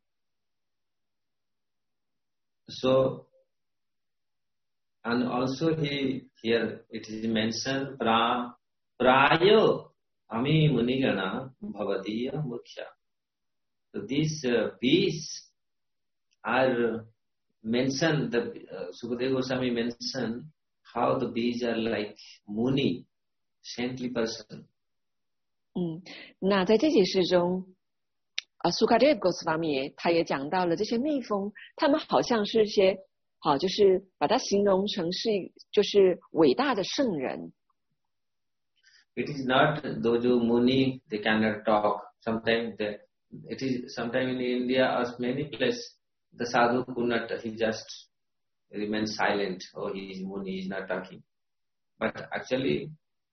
So and also here it is mentioned prayo ami munigana bhavadiya mukhya. So these bees are mentioned, Sukadeva Goswami mentioned how the bees are like muni, saintly person. 那在这节诗中Sukadeva Goswami 他也讲到了这些蜜蜂，他们好像是一些就是把它形容成是就是伟大的圣人。 It is not those who muni, they cannot talk. Sometimes in India or many places the sadhu could not, he just remains silent. Oh, he is muni, he is not talking. But actually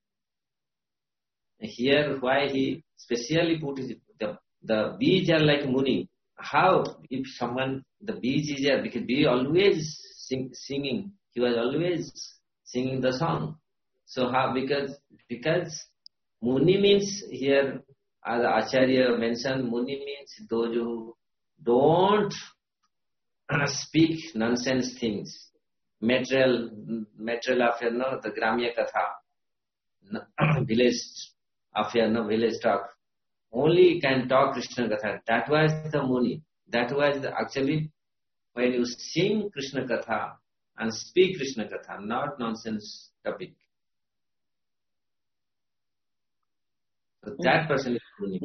here why he specially put the bees are like muni. How if someone, the bees is there, because bee always singing, he was always singing the song. So how, because muni means here, as Acharya mentioned, muni means those who don't speak nonsense things, material affair, no, the Gramya Katha, village affair, no, village talk. Only can talk Krishna Katha. That was the muni. That was actually when you sing Krishna Katha and speak Krishna Katha, not nonsense topic. So that person is muni.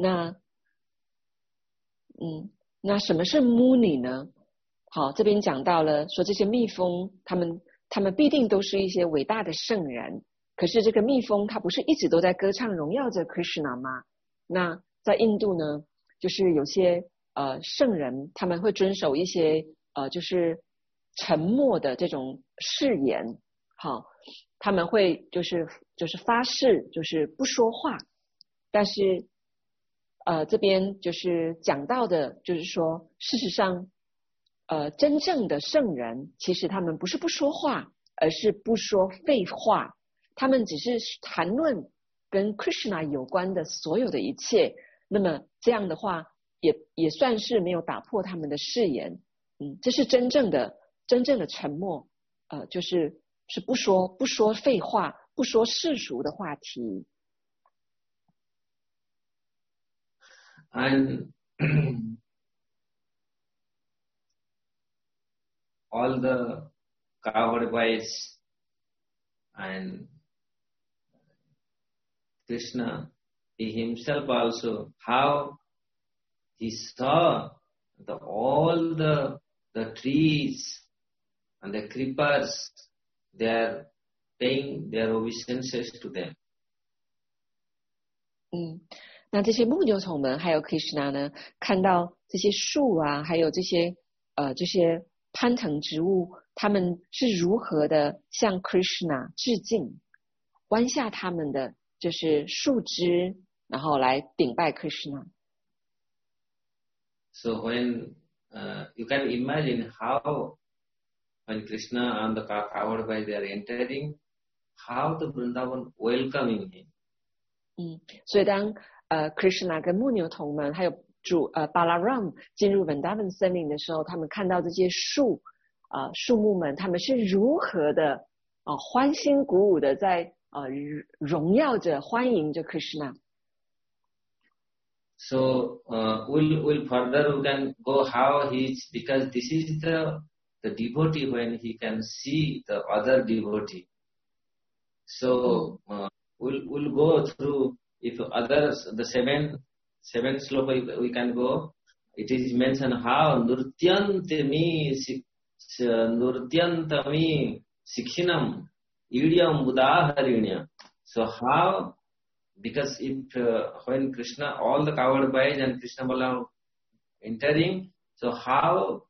那什么是 muni 呢？好，这边讲到了说这些蜜蜂，他们必定都是一些伟大的圣人。可是这个蜜蜂，它不是一直都在歌唱荣耀着 Krishna 吗？那在印度呢，就是有些圣人，他们会遵守一些就是沉默的这种誓言，好，他们会就是发誓，就是不说话。但是这边就是讲到的，就是说，事实上，真正的圣人其实他们不是不说话，而是不说废话，他们只是谈论跟 Krishna 有关的所有的一切。那么这样的话，也算是没有打破他们的誓言。这是真正的沉默，就是不说废话，不说世俗的话题。 And all the cowherd boys and Krishna, he himself also, how he saw all the trees and the creepers, they are paying their obeisances to them. 那这些牧牛童们还有 Krishna 呢，看到这些树啊，还有这些攀藤植物，他们是如何的向 Krishna 致敬，弯下他们的就是树枝，然后来顶拜 Krishna。 So when you can imagine how when Krishna and the covered by they are entering, how the Vrindavan welcoming him. 所以当Krishna 跟牧牛童们还有主Balaram 进入 Vrindavan 森林的时候，他们看到这些树木们，他们是如何的欢欣鼓舞的在荣耀着欢迎着 Krishna。 So we'll further we can go how he's, because this is the devotee when he can see the other devotee. So we'll go through if others the seven sloka we can go. It is mentioned how nurtyantami sikhinam idyam budaharinya. So how, because if when Krishna all the covered by and Krishna Balaram entering, so how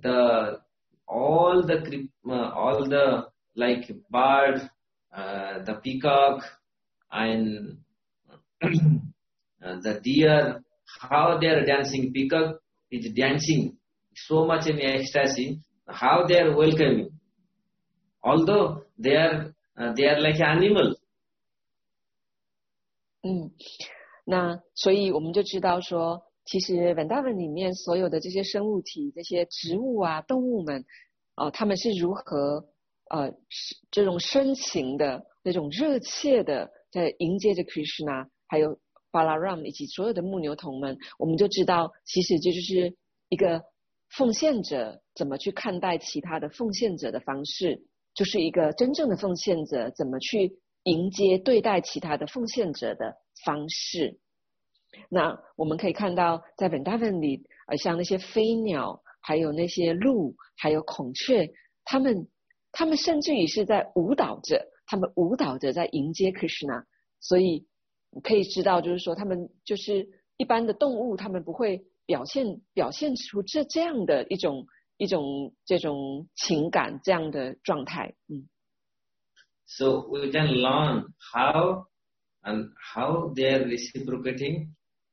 all the like bird, the peacock and the deer, how they are dancing. Peacock is dancing so much in ecstasy. How they are welcoming, although they are like animal. 那所以我们就知道说，其实文大文里面所有的这些生物体、这些植物啊、动物们，他们是如何这种深情的、那种热切的在迎接着 Krishna， 还有 Balaram 以及所有的牧牛童们，我们就知道，其实这就是一个奉献者怎么去看待其他的奉献者的方式，就是一个真正的奉献者怎么去迎接对待其他的奉献者的方式。那我们可以看到在文大文里像那些飞鸟，还有那些鹿，还有孔雀，他们甚至于是在舞蹈着，他们舞蹈着在迎接 Krishna。 所以可以知道，就是说他们就是一般的动物，他们不会表现出这样的一种这种情感，这样的状态。 So we can learn how they are reciprocating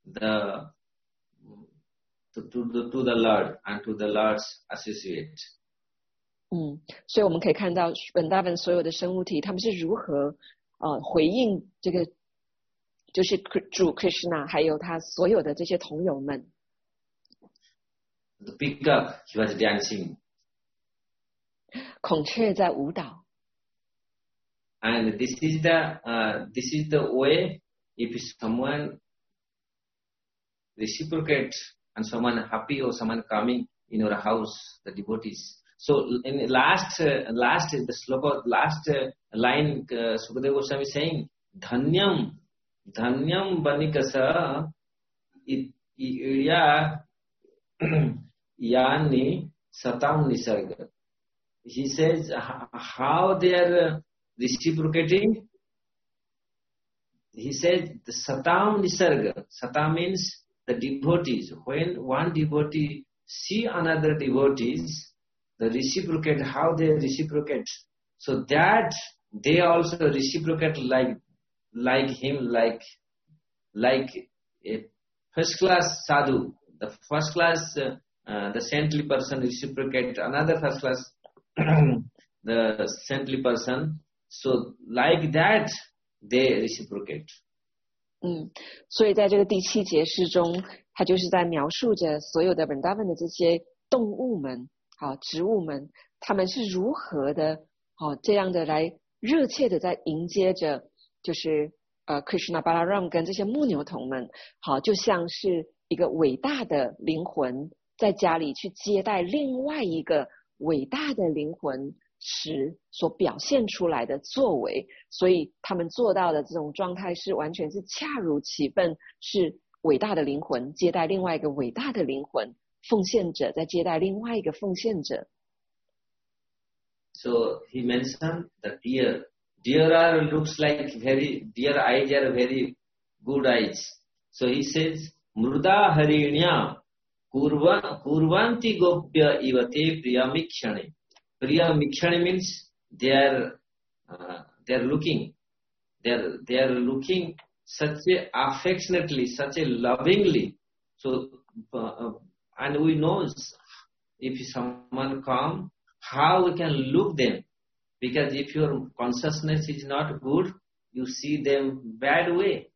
to the Lord and to the Lord's associate. 所以我们可以看到文大文所有的生物体，他们是如何回应这个就是主 Krishna 还有他所有的这些同友们。 The peacock, he was dancing. 孔雀在舞蹈。 And this is the way if someone reciprocate and someone happy or someone coming in your house, the devotees. So in the last the sloka, last line, Sukadeva Goswami is saying, Dhanyam banikasa yani satam nisarga. He says how they are reciprocating. He says the satam nisarga. Satam means the devotees. When one devotee see another devotees, the reciprocate, how they reciprocate, so that they also reciprocate like him, like a first class sadhu, the first class the saintly person reciprocate another first class the saintly person, so like that they reciprocate. 所以在这个第7节诗中，他就是在描述着所有的 Vrindavan 的这些动物们、植物们，他们是如何的这样的来热切的在迎接着，就是Krishna Balaram 跟这些牧牛童们，就像是一个伟大的灵魂在家里去接待另外一个伟大的灵魂时所表现出来的作为，所以他们做到的这种状态是完全是恰如其分，是伟大的灵魂接待另外一个伟大的灵魂，奉献者在接待另外一个奉献者。 So he mentioned the deer. Deer are looks like deer eyes are very good eyes. So he says, Mruda harinya kurvanti gopya ivate priyamikshane. Priyamikshane means they are looking such a affectionately, such a lovingly. So and we know if someone come, how we can look them, because if your consciousness is not good, you see them bad way.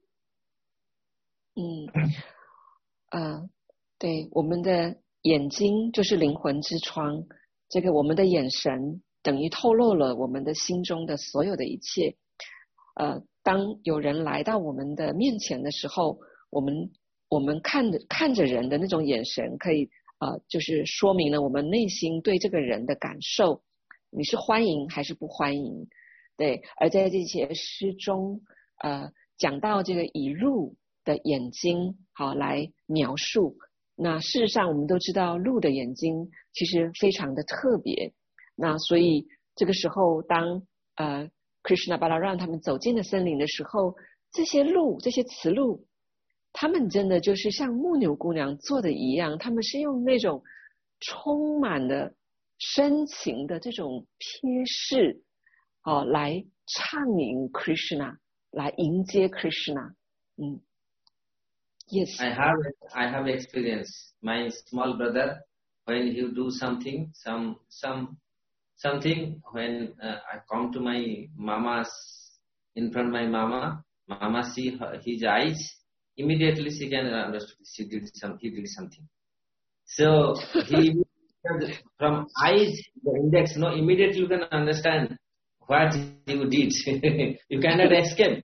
对，我们的眼睛就是灵魂之窗，这个我们的眼神等于透露了我们的心中的所有的一切。当有人来到我们的面前的时候，我们看着人的那种眼神，可以就是说明了我们内心对这个人的感受，你是欢迎还是不欢迎？对，而在这些诗中，讲到这个以鹿的眼睛，好来描述。那事实上，我们都知道鹿的眼睛其实非常的特别。那所以这个时候，当Krishna Balaram 他们走进了森林的时候，这些雌鹿，他们真的就是像牧牛姑娘做的一样，他们是用那种充满了深情的这种瞥视，来畅饮 Krishna， 来迎接 Krishna。Yes. I have experience. My small brother, when he do something, something when I come to my mama's, in front of my mama see his eyes, immediately she can understand he did something. So he from eyes, the index, immediately you can understand what you did. You cannot escape.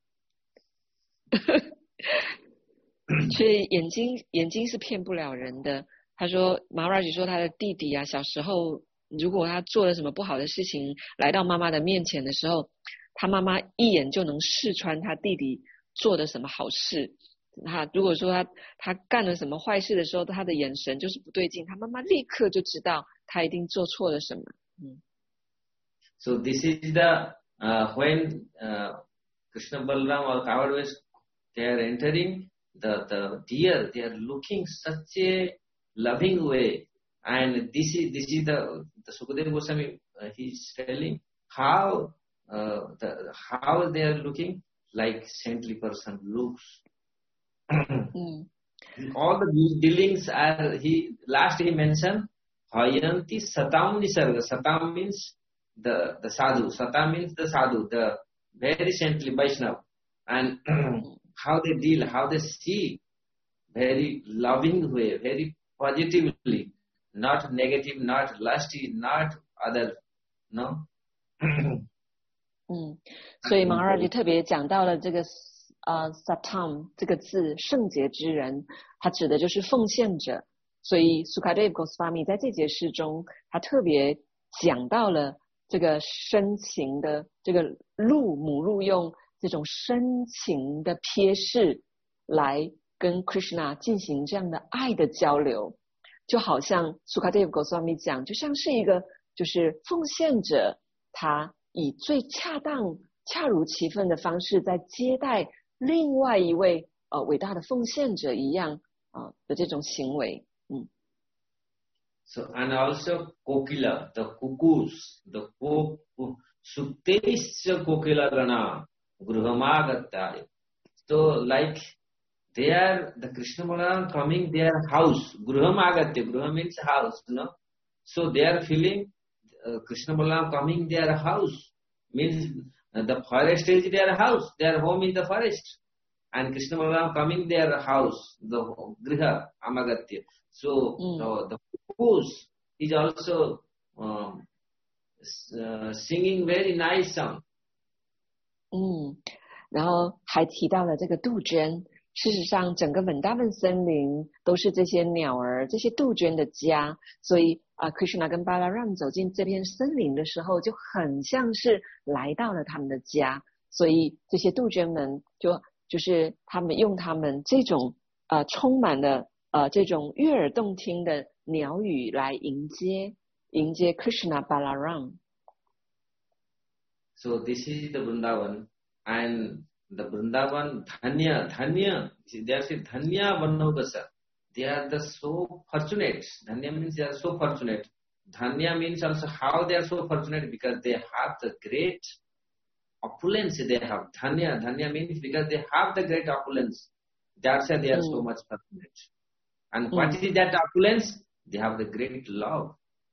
所以眼睛是骗不了人的。他说Maharaj说他的弟弟啊，小时候如果他做了什么不好的事情，来到妈妈的面前的时候，他妈妈一眼就能识穿他弟弟做的什么好事。如果说他干了什么坏事的时候，他的眼神就是不对劲，他妈妈立刻就知道他一定做错了什么。 So this is the when Krishna Balaram or Kawadwas, they are entering the deer, they are looking such a loving way, and this is the Sukadeva Goswami he is telling how they are looking like saintly person looks. All the dealings are he mentioned Hayanti Satam Nisarga. Satam means the sadhu. Satam means the sadhu, the very saintly Vaishnava, and how they deal, how they see, very loving way, very positively, not negative, not lusty, not other, no. 所以Maharaj特别讲到了这个Satam 这个字，圣洁之人，它指的就是奉献者。所以 Sukadeva Goswami 在这节诗中，他特别讲到了这个深情的这个母鹿用这种深情的瞥视来跟 Krishna 进行这样的爱的交流，就好像 Sukadeva Goswami 讲，就像是一个就是奉献者，他以最恰如其分的方式在接待另外一位伟大的奉献者一样的这种行为。 So and also Kokila, the cuckoos, the Suktesya Kokila Gana Gruhamagatai. So like they are the Krishna Balaram coming their house. Gruhamagatya, Gruha means house, no? So they are feeling Krishna Balaram coming their house means the forest is their house, their home is the forest, and Krishna Balaram coming their house, the Griha Amagatya. So the cuckoos is also singing very nice song. 然后还提到了这个杜鹃。事实上，整个文达文森林都是这些鸟儿、这些杜鹃的家。所以Krishna 跟 Balaram 走进这片森林的时候，就很像是来到了他们的家。所以这些杜鹃们就是他们用他们这种充满了这种悦耳动听的鸟语来迎接 Krishna Balaram. So this is the Vrindavan, and the Vrindavan Dhanya, they are saying Dhanya Vanodasa. They are the so fortunate. Dhanya means they are so fortunate. Dhanya means also how they are so fortunate because they have the great opulence they have. Dhanya means because they have the great opulence. That's why they are so much fortunate. And what is that opulence? They have the great love.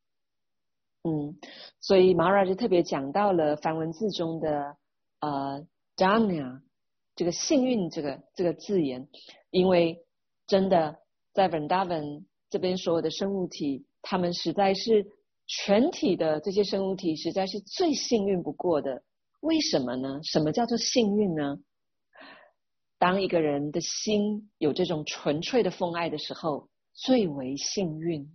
所以 Maharaj 特别讲到了梵文字中的dhanya 这个幸运这个字眼，因为真的在 Vrindavan 这边所有的生物体，他们实在是全体的这些生物体实在是最幸运不过的。为什么呢？什么叫做幸运呢？当一个人的心有这种纯粹的奉爱的时候，最为幸运。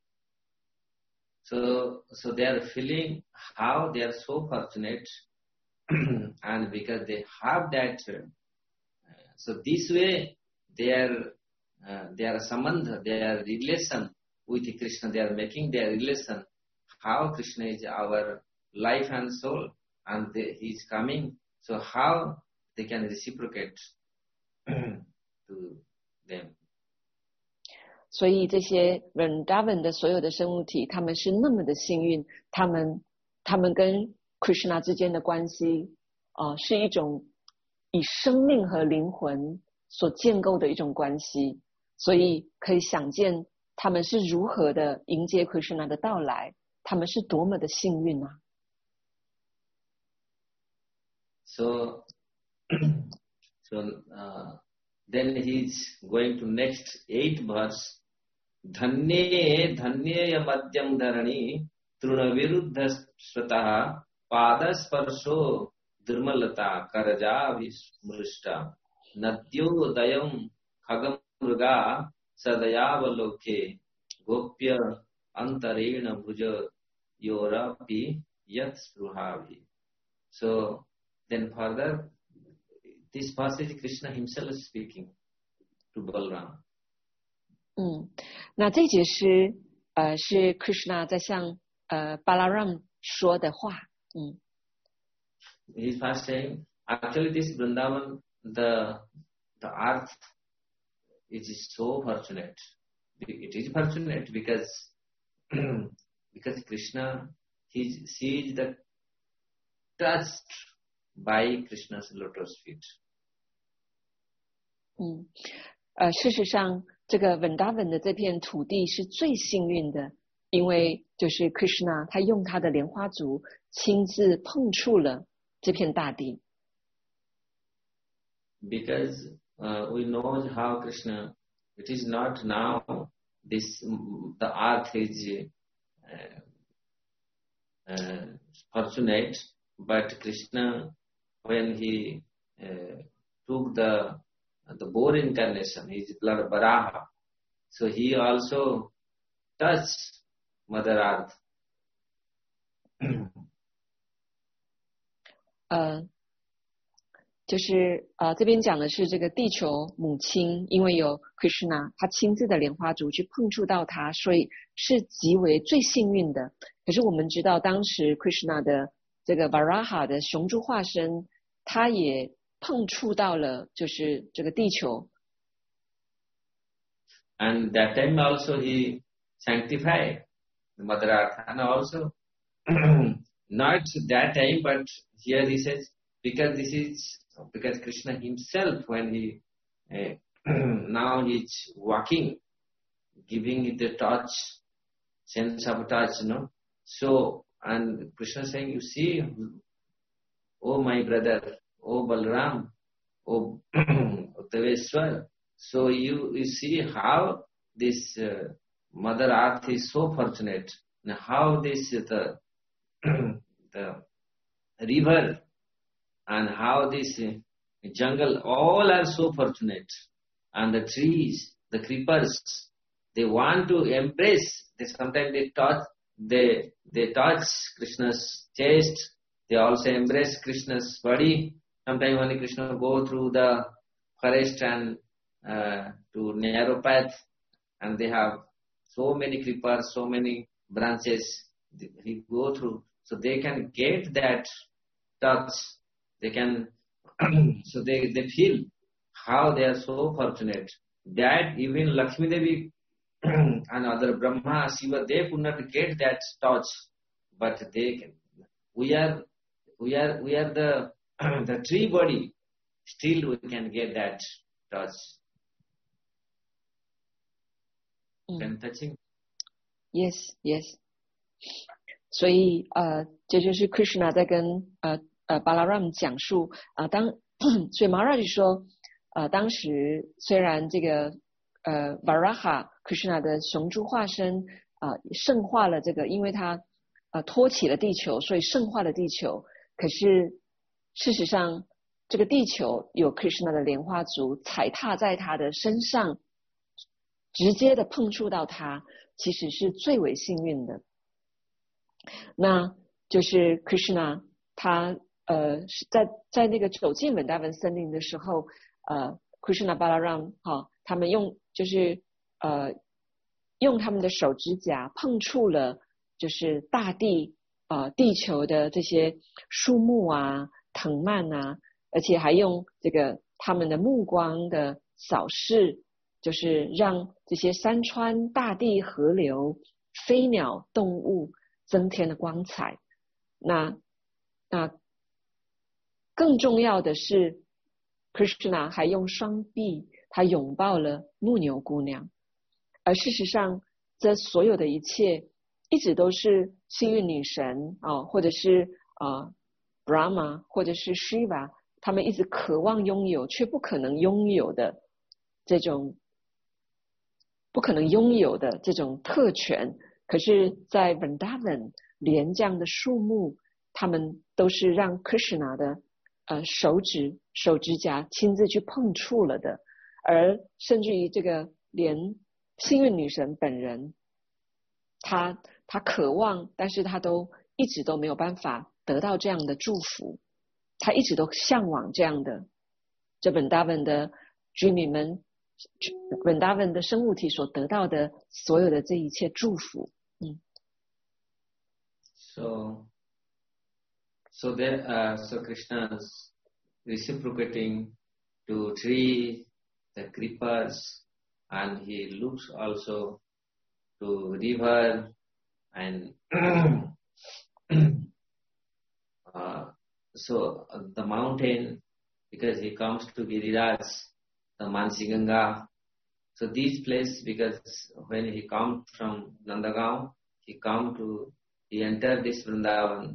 So they are feeling how they are so fortunate, and because they have that, so this way their sambandha, their relation with Krishna, they are making their relation. How Krishna is our life and soul, and he is coming. So how they can reciprocate to them. 所以这些 Vrindavan 的所有的生物体，他们是那么的幸运，他们跟 Krishna 之间的关系是一种以生命和灵魂所建构的一种关系，所以可以想见他们是如何的迎接 Krishna 的到来，他们是多么的幸运啊。 So then he is going to next 8th verse. Dhanye dhanye madhyam dharani truna viruddha swataha padasparsho durmalata karaja vismrishta nadyo dayam khagam mruga sadayavaloke gopya antarena bhuja yorapi yat spruhavi. So then further, this passage Krishna himself is speaking to Balram. 那这节诗是 Krishna 在向Balaram 说的话。 He is first saying, actually this Vrindavan, the earth is so fortunate. It is fortunate because Krishna, she is the touched by Krishna's lotus feet. 事实上这个 Vrindavan 的这片土地是最幸运的，因为就是 Krishna 他用他的莲花足亲自碰触了这片大地。 Because we know how Krishna, it is not now the earth is fortunate, but Krishna, when he took the boar incarnation, his blood Varaha, so he also touched Mother Earth. 就是这边讲的是这个地球母亲，因为有 Krishna 他亲自的莲花足去碰触到它，所以是极为最幸运的。可是我们知道当时 Krishna 的这个 Varaha 的雄猪化身，他也碰触到了就是这个地球。 And that time also he sanctified the Mother Earth, and also not that time, but here he says because Krishna himself, when he now he is walking, giving it the touch, sense of touch, So and Krishna saying, you see, oh my brother, oh Balram, oh Deveshwar. So you see how this Mother Earth is so fortunate, and how this the river and how this jungle all are so fortunate, and the trees, the creepers, they want to embrace. Sometimes they touch Krishna's chest. They also embrace Krishna's body. Sometimes when Krishna go through the forest and to narrow path, and they have so many creepers, so many branches he go through, so they can get that touch. They can so they feel how they are so fortunate that even Lakshmi Devi and other Brahma, Shiva, they could not get that touch, but they can. We are the the tree body. Still, we can get that touch. Can touching. Yes, yes. 所以这就是 Krishna 在跟Balaram 讲述所以 Maharaj 说当时虽然这个Varaha Krishna 的雄猪化身圣化了这个，因为他托起了地球，所以圣化了地球。可是事实上，这个地球有 Krishna 的莲花足踩踏在他的身上，直接的碰触到他，其实是最为幸运的。那就是 Krishna 他在那个走进文达文森林的时候Krishna Balaram 他们用他们的手指甲碰触了就是大地地球的这些树木啊藤蔓啊，而且还用这个他们的目光的扫视，就是让这些山川大地河流飞鸟动物增添了光彩。那更重要的是 Krishna 还用双臂他拥抱了牧牛姑娘，而事实上这所有的一切一直都是幸运女神或者是Brahma 或者是 Shiva 他们一直渴望拥有却不可能拥有的这种特权。可是在 Vrindavan 连这样的树木，他们都是让 Krishna 的手指甲亲自去碰触了的，而甚至于这个连幸运女神本人她渴望，但是她都一直都没有办法得到这样的祝福，她一直都向往这样的这Vrindavan的居民们Vrindavan的生物体所得到的所有的这一切祝福。 So Krishna is reciprocating to tree, the creepers, and he looks also to river and so the mountain, because he comes to Giriraj, the Mansi Ganga. So these places, because when he comes from Nandagaon, he entered this Vrindavan.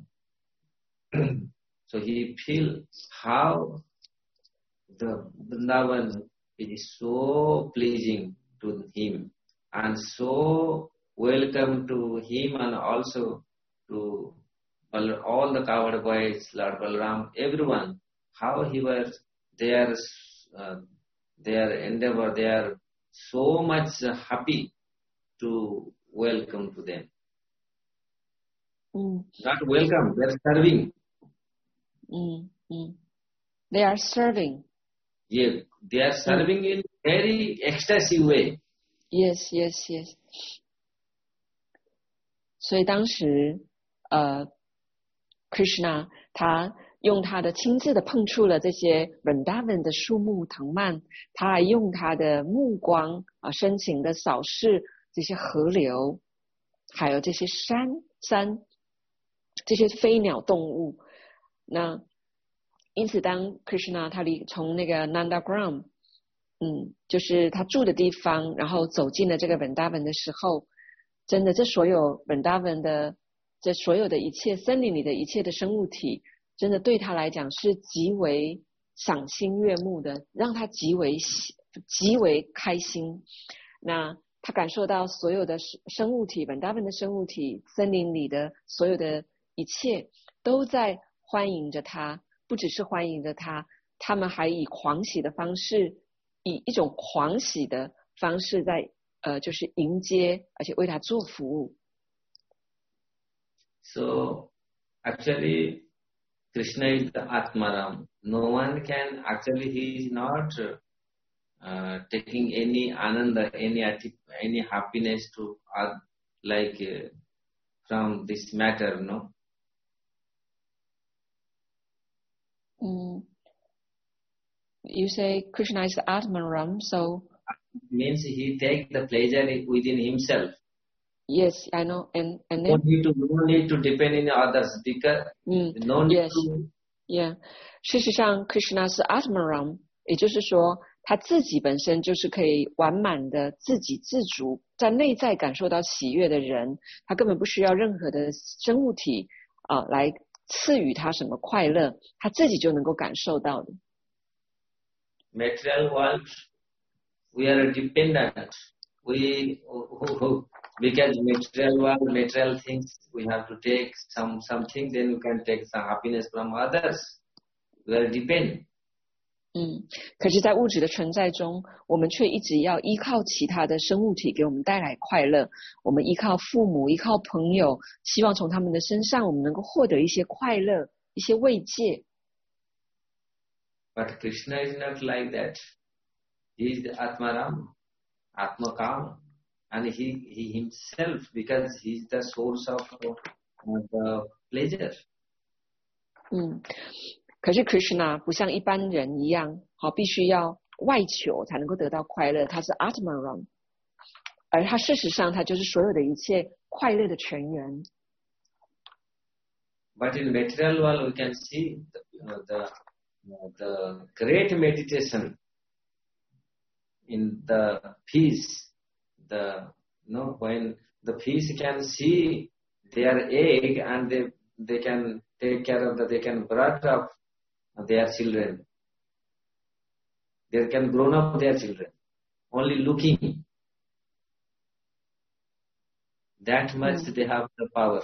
So he feels how the Vrindavan is so pleasing to him and so welcome to him, and also to all the cowherd boys, Lord Balaram, everyone, how he was their endeavor, they are so much happy to welcome to them. Not welcome, they are serving. They are serving. Yeah, they are serving in very ecstasy way. Yes. 所以当时Krishna 他用他的亲自的碰触了这些 Vrindavan 的树木藤蔓，他还用他的目光深情的扫视这些河流，还有这些山这些飞鸟动物。那因此当 Krishna 他从那个 Nandagram 就是他住的地方，然后走进了这个 Vrindavan 的时候，真的这所有 Vrindavan 的这所有的一切森林里的一切的生物体，真的对他来讲是极为赏心悦目的，让他极为开心。那他感受到所有的生物体 Vrindavan 的生物体，森林里的所有的一切都在欢迎着他，不只是欢迎着他，他们还以狂喜的方式，以一种狂喜的方式在就是迎接，而且为他做服务。 So actually Krishna is the Atmaram. No one can actually, he is not taking any ananda, any happiness to from this matter, no? you say Krishna is the Atmaram, so means he take the pleasure within himself. yes, I know, and then no need to depend on others because no need yes, to. Yeah， 事实上 Krishna 是 Atmaram， 也就是说他自己本身就是可以完满的自给自足，在内在感受到喜悦的人，他根本不需要任何的生物体来赐予他什么快乐，他自己就能够感受到的。 Material world, we are dependent. Because material world, material things, we have to take something, then we can take some happiness from others. We are dependent. 可是在物质的存在中，我们却一直要依靠其他的生物体给我们带来快乐。我们依靠父母，依靠朋友，希望从他们的身上我们能够获得一些快乐，一些慰藉。 But Krishna is not like that. He is the Atmaram, Atmakam, and he himself, because he is the source of the pleasure. 可是 Krishna 不像一般人一样，必须要外求才能够得到快乐。他是 Atmaram， 而他事实上他就是所有的一切快乐的泉源。 But in material world, we can see the great meditation in the peace. When the peace can see their egg and they can take care of they can brought up their children. They can grow up their children. Only looking. That much they have the power.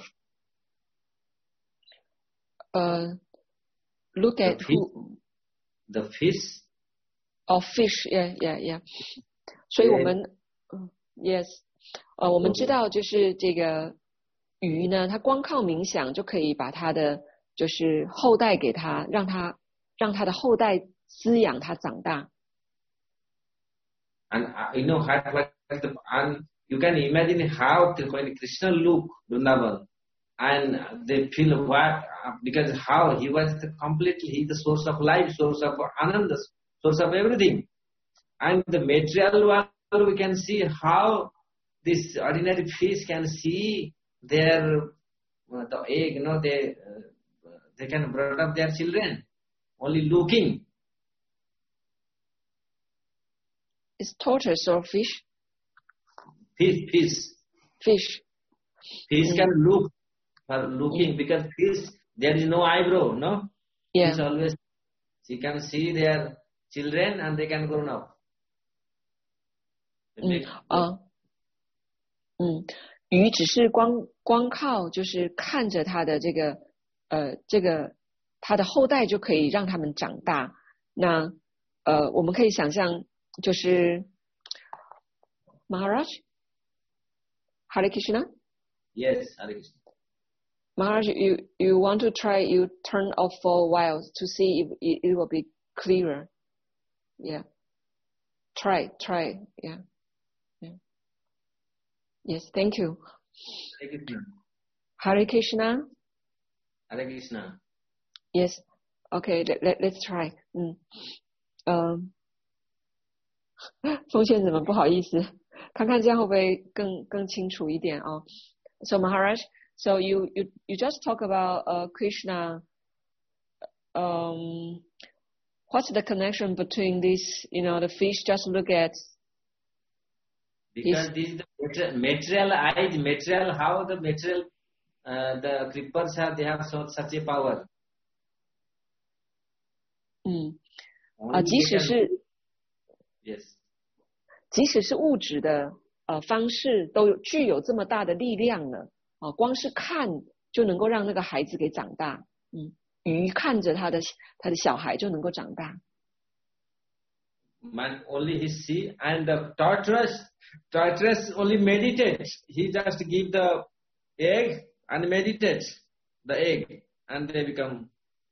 Look at the fish. Oh, fish, yeah. 所以我们yes， 我们知道就是这个鱼呢，它光靠冥想就可以把它的就是后代给它，让它的后代滋养它长大。 And and you can imagine how when Krishna look Vrindavan and they feel what, because how he was he's the source of life, source of ananda, source of everything. And the material world, we can see how this ordinary fish can see their the egg, they can bring up their children only looking. Is tortoise or fish? Fish. Fish can look for looking because fish there is no eyebrow, no? Yeah. Fish always she can see their children and they can grow up. 鱼只是光靠就是看着它的这个它的后代就可以让他们长大。那我们可以想象就是 Maharaj Hare Krishna? Yes, Hare Krishna. Maharaj, you want to try, you turn off for a while to see if it will be clearer. Yeah. Try. Yeah. Yes, thank you. Hare Krishna. Hare Krishna. Hare Krishna. Yes. Okay, let's try. 风轩怎么不好意思？看看这样会不会更清楚一点哦。So Maharaj, so you just talk about Krishna. What's the connection between this? The fish just look at. Because this is the material eyes, material how the material the creepers they have such a power. 即使是物质的方式都具有这么大的力量了光是看就能够让那个孩子给长大。鱼看着他的小孩就能够长大。 Man only he see, and the tortoise only meditate. He just give the egg and meditate the egg, and they become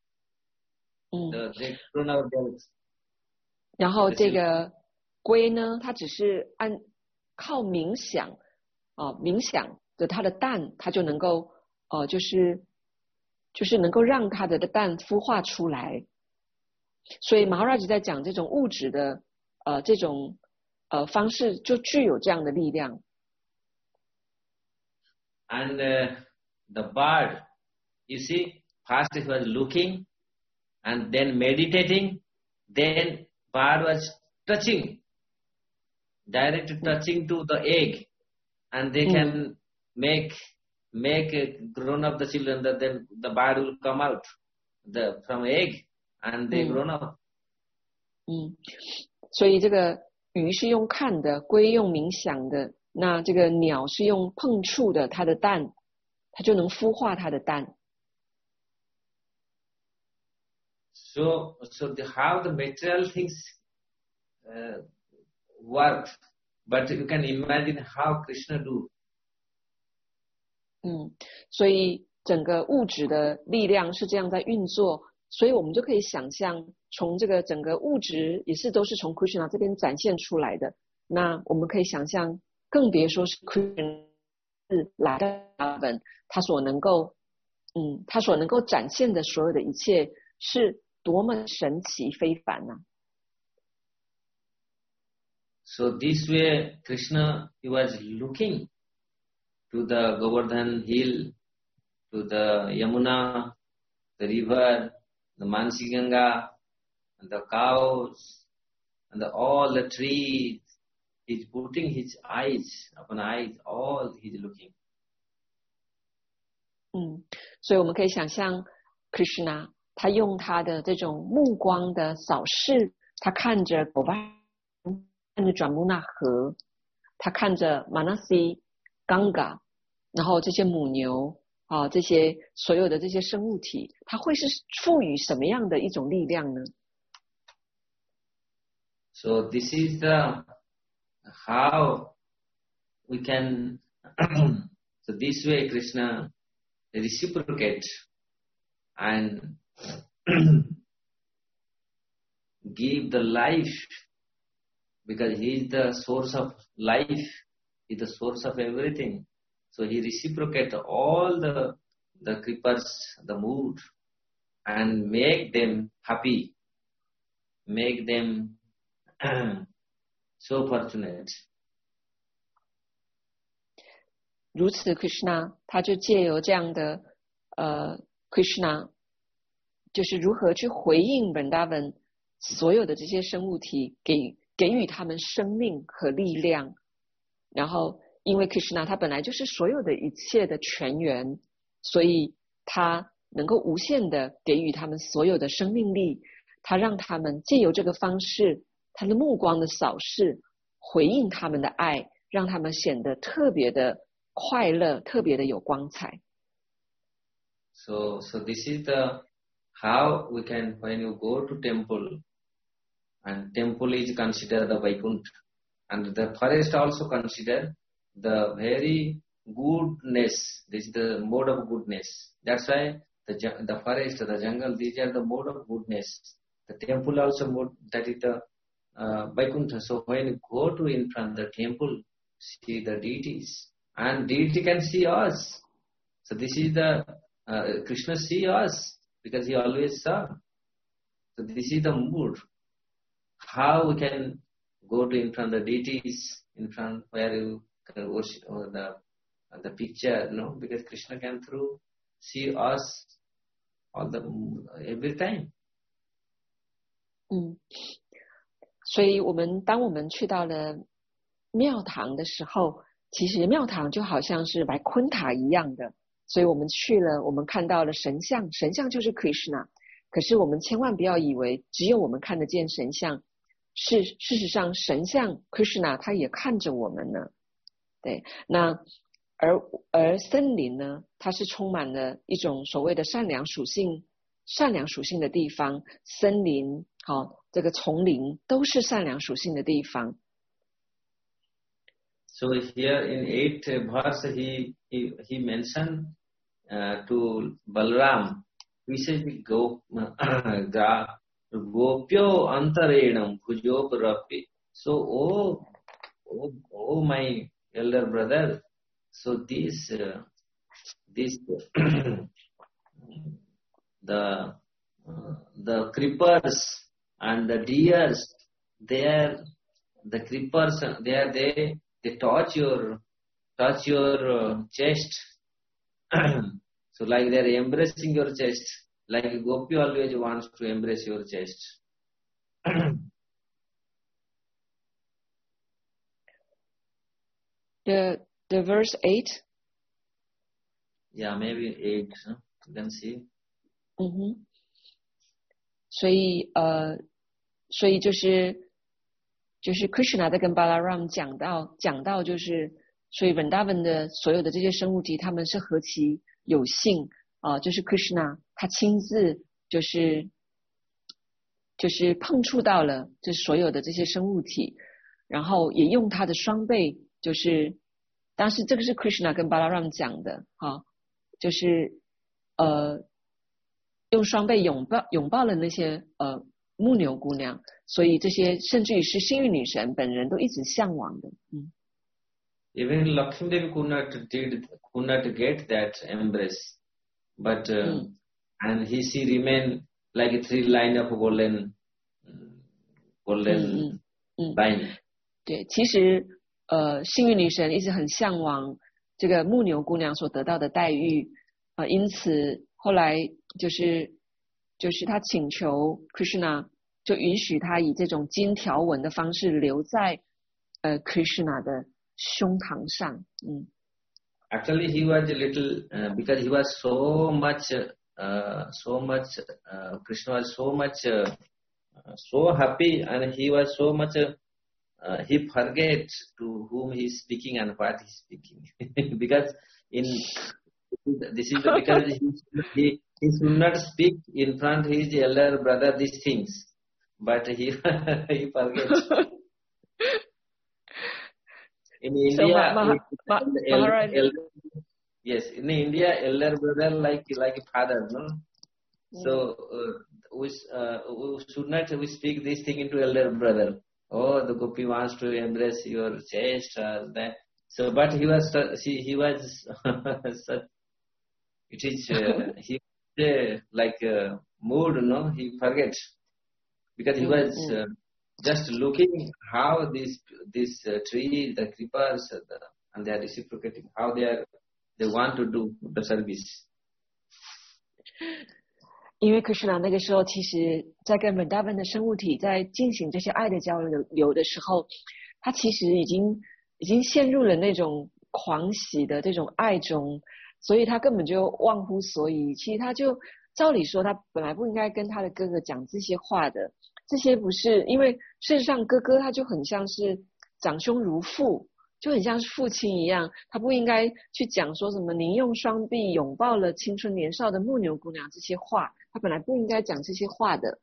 they grown out adults. 然后这个龟呢，它只是靠冥想的它的蛋，它就能够就是能够让它的蛋孵化出来。 所以 Maharaj 在讲这种物质的这种方式，就具有这样的力量。 And the bird, you see, first it was looking, and then meditating, then bird was touching, direct touching to the egg, and they can make grown up the children, that then the bird will come out from egg, and they grown up. 所以这个鱼是用看的，龟用冥想的，那这个鸟是用碰触的，它的蛋，它就能孵化它的蛋。 So how the material things work, but you can imagine how Krishna do. 所以整个物质的力量是这样在运作，所以我们就可以想象，从这个整个物质也是都是从 Krishna 这边展现出来的。那我们可以想象，更别说是 Krishna 来的本，他所能够展现的所有的一切是多么神奇非凡啊。 So this way Krishna, he was looking to the Govardhan hill, to the Yamuna, the river, the Mansi Ganga, and the cows, and all the trees. He's putting his eyes upon eyes, all he's looking. 所以我们可以想象 Krishna 他用他的这种目光的扫视，他看着狗巴，看着转木那河，他看着 Manasi、Ganga， 然后这些母牛这些所有的这些生物体，它会是赋予什么样的一种力量呢？ So this is the how we can so this way Krishna reciprocate and give the life, because he is the source of life, he is the source of everything. So he reciprocate all the creepers, the mood, and make them happy, make them so fortunate. 如此 Krishna 他就借由这样的Krishna 就是如何去回应 Vrindavan 所有的这些生物体，给予他们生命和力量。然后因为 Krishna 他本来就是所有的一切的泉源，所以他能够无限的给予他们所有的生命力，他让他们借由这个方式，他的目光的扫视，回应他们的爱，让他们显得特别的快乐，特别的有光彩。 So this is the how we can, when you go to temple, and temple is considered the Vaikuntha, and the forest also considered the very goodness. This is the mode of goodness. That's why the forest, the jungle, these are the mode of goodness. The temple also mode, that is the Vaikuntha. So when you go to in front of the temple, see the deities, and deity can see us. So this is the Krishna see us, because he always saw. So this is the mood. How we can go to in front of the deities, in front where you can worship the picture, no? Because Krishna can through see us all every time. 所以当我们去到了庙堂的时候，其实庙堂就好像是Vaikuntha一样的。所以我们去了，我们看到了神像，神像就是 Krishna。可是我们千万不要以为只有我们看得见神像，事实上神像 Krishna 他也看着我们呢。对，那而森林呢，它是充满了一种所谓的善良属性的地方，森林这个丛林都是善良属性的地方。 So here in 8th verse he mentioned to Balram, he says, Gopyo antarenam bhujoprapi. So oh my elder brother, so this the creepers And the deers, the creepers, they touch your chest. So like they are embracing your chest, like Gopi always wants to embrace your chest. The verse 8. Yeah, maybe 8. Huh? You can see. 所以就是 Krishna 在跟 Balaram 讲到就是，所以 Vrindavan 的所有的这些生物体，他们是何其有幸就是 Krishna 他亲自就是碰触到了这所有的这些生物体，然后也用他的双臂，就是当时这个是 Krishna 跟 Balaram 讲的就是用双臂拥抱了那些牧牛姑娘，所以这些甚至于是幸运女神本人都一直向往的。 Even Lakshmi Devi could not get that embrace, but and she remained like a 3 line of golden line. 对，其实幸运女神一直很向往这个牧牛姑娘所得到的待遇因此后来就是他请求 Krishna 就允许他以这种金条纹的方式留在Krishna 的胸膛上。 Actually, he was a little because he was so much Krishna was so much so happy, and he was so much he forget to whom he is speaking and what he is speaking because this is because he should not speak in front of his elder brother these things, but he forgets. In India, yes, in India, elder brother like father, no. So we should not speak this thing into elder brother. Oh, the Gopi wants to embrace your chest or that. So, but he was such. It is he like mood, no. He forgets because he was just looking how this tree, the creepers, and they are reciprocating. How they want to do the service. 因为 Krishna 那个时候其实在跟 Vrindavan 的生物体在进行这些爱的交流的时候，他其实已经陷入了那种狂喜的这种爱中，所以他根本就忘乎所以。其实他就照理说他本来不应该跟他的哥哥讲这些话的，这些不是因为事实上哥哥他就很像是长兄如父，就很像是父亲一样，他不应该去讲说什么您用双臂拥抱了青春年少的牧牛姑娘这些话，他本来不应该讲这些话的。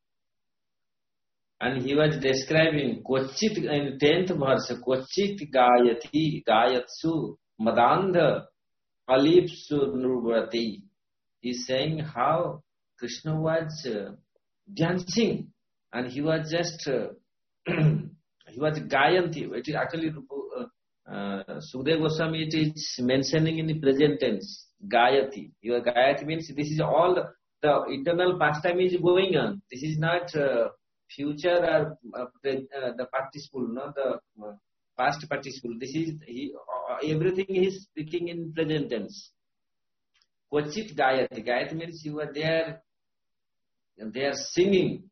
And he was describing Kochit in 10th verse, Kochit Gayati Gayatsu Madandha Alipsu Nurvati. He's saying how Krishna was dancing and he was just he was Gayanti. It is actually Sukadeva Goswami it is mentioning in the present tense Gayati. Your Gayati means this is all the eternal pastime is going on. This is not future or the participle, not the past participle. This is everything he is speaking in present tense. Kochit Gayati. Gayati means you are there. They are singing.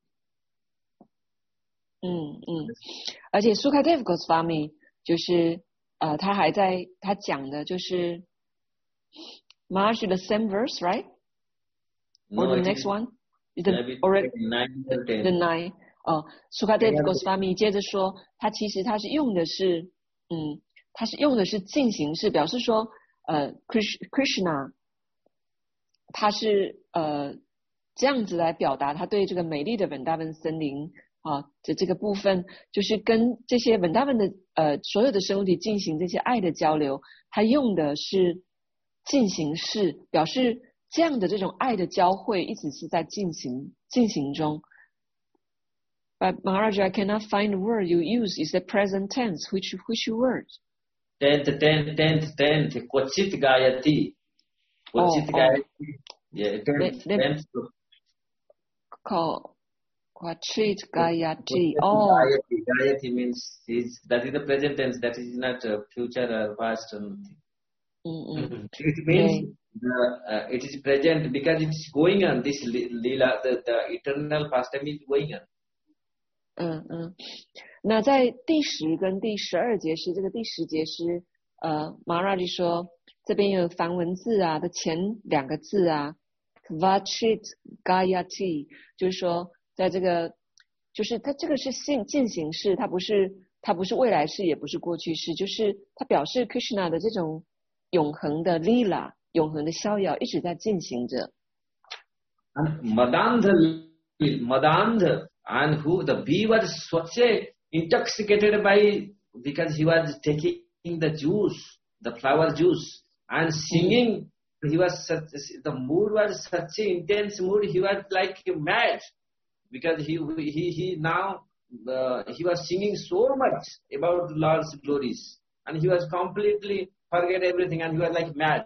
而且 Sukadeva Goswami 就是他还在他讲的就是 Maharaj the same verse, right? Or the next one? Already the 9. Sukadeva Goswami 接着说，他其实他是用的是进行式，表示说Krishna 他是这样子来表达他对这个美丽的 Vrindavan 森林的这个部分，就是跟这些 Vrindavan 的所有的生物体进行这些爱的交流，他用的是进行式，表示这样的这种爱的交汇一直是在进行中。But Maharaj, I cannot find the word you use. Is the present tense. Which word? Tenth. Kochit Gayati. Kochit Gayati. Yeah, tenth. Quachit Gayatri. Oh. Gayatri means that is the present tense. That is not future or past or nothing. It means it is present because it is going on. This lila, the eternal pastime is going on. 那在第10跟第12节诗，这个第10节诗Maharaj 说这边有梵文字啊的前2个字啊 Kvachit Gayatri， 就是说在这个就是它这个是进行式，它不是未来式，也不是过去式，就是它表示 Krishna 的这种永恒的 lila， 永恒的逍遥一直在进行着。 Madandha and who the bee was such intoxicated by because he was taking the juice, the flower juice, and singing. He was the mood was such an intense mood. He was like mad because he now he was singing so much about Lord's glories, and he was completely forget everything, and he was like mad.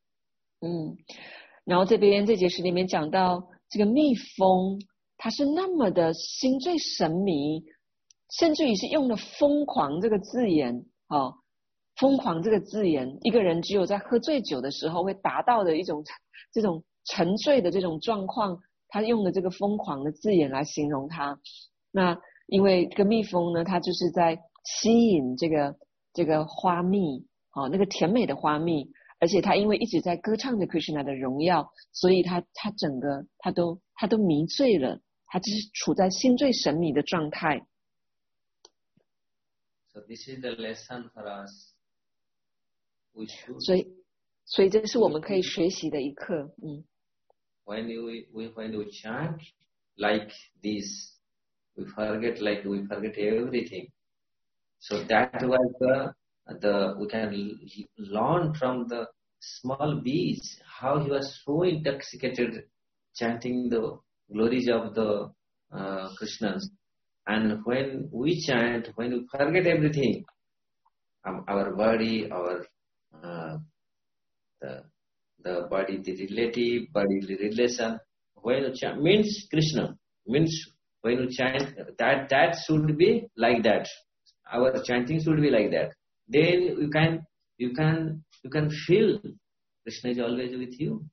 然后这边这节诗里面讲到这个蜜蜂，它是那么的心醉神迷，甚至于是用了疯狂这个字眼，疯狂这个字眼，一个人只有在喝醉酒的时候会达到的一种这种沉醉的这种状况，他用的这个疯狂的字眼来形容它。那因为这个蜜蜂呢，它就是在吸引这个花蜜，那个甜美的花蜜，而且他因为一直在歌唱着 Krishna 的荣耀，所以他整个他都迷醉了，他就是处在心醉神迷的状态。 So this is the lesson for us. 所以这是我们可以学习的一课。 When we chant like this, we forget everything. So that was we can learn from the small bees how he was so intoxicated chanting the glories of the Krishnas. And when we chant, when we forget everything, our body, our the body, the relative, bodily relation, when you chant, means Krishna, means when you chant, that should be like that. Our chanting should be like that. Then you can feel Krishna is always with you.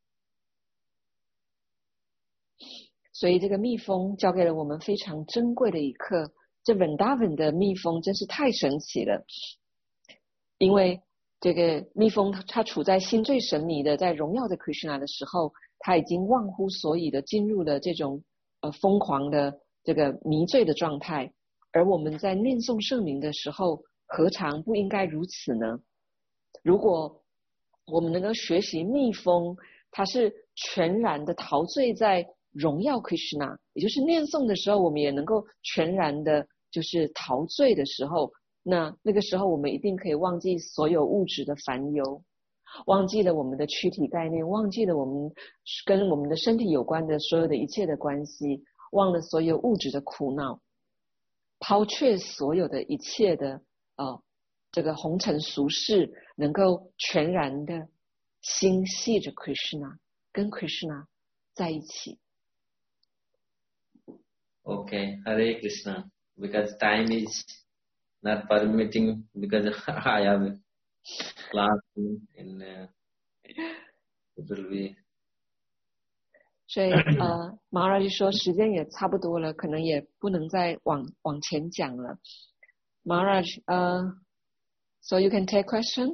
所以这个蜜蜂教给了我们非常珍贵的一课。这 Vrindavan 的蜜蜂真是太神奇了，因为这个蜜蜂它处在心醉神迷的在荣耀的 Krishna 的时候，它已经忘乎所以的进入了这种疯狂的这个迷醉的状态。而我们在念诵圣名的时候，何尝不应该如此呢？如果我们能够学习蜜蜂，它是全然的陶醉在荣耀 Krishna， 也就是念诵的时候，我们也能够全然的就是陶醉的时候，那个时候我们一定可以忘记所有物质的烦忧，忘记了我们的躯体概念，忘记了我们跟我们的身体有关的所有的一切的关系，忘了所有物质的苦恼，抛却所有的一切的这个红尘俗世，能够全然的心系着 Krishna， 跟 Krishna 在一起。 Okay, Hare Krishna. Because time is not permitting, because I have a class in it will be. 所以Maharaj 说时间也差不多了，可能也不能再往前讲了。Maharaj, so you can take question.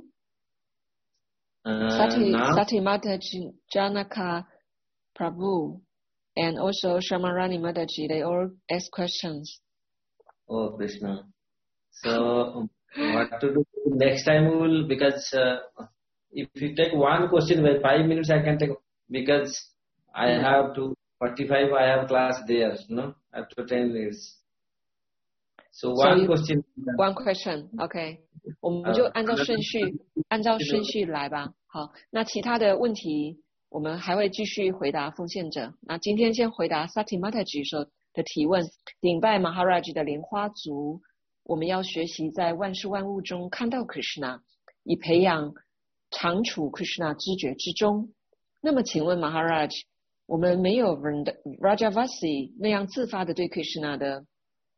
Sati Mataji, Janaka Prabhu, and also Shamarani Mataji, they all ask questions. Oh Krishna. So what to do next time? We will, because if you take one question by 5 minutes, I can take, because I have to 45. I have class there, no, after 10 minutes. So one question. One question, OK. 我们就按照顺序来吧。好，那其他的问题我们还会继续回答奉献者。那今天先回答 Sati Mataji 说的提问，顶拜 Maharaj 的莲花足，我们要学习在万事万物中看到 Krishna， 以培养常处 Krishna 知觉之中。那么请问 Maharaj， 我们没有 Vrajavasi 那样自发的对 Krishna 的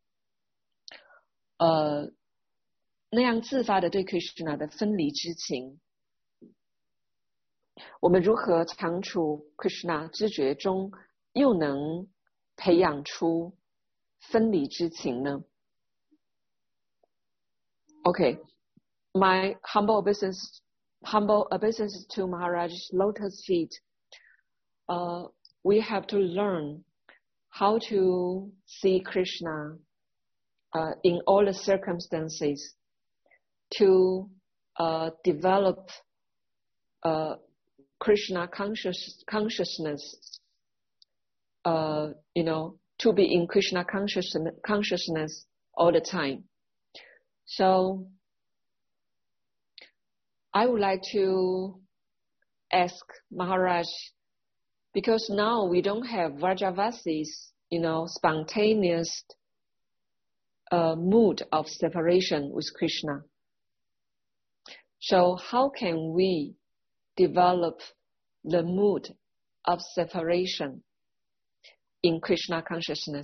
那样自发的对 Krishna 的分离之情，我们如何长处 Krishna 知觉中又能培养出分离之情呢？ Okay, my humble obeisance to Maharaj's lotus feet. We have to learn how to see Krishna in all the circumstances, to develop Krishna consciousness, to be in Krishna consciousness all the time. So I would like to ask Maharaj, because now we don't have Vrajavasi's, spontaneous mood of separation with Krishna. So how can we develop the mood of separation in Krishna consciousness?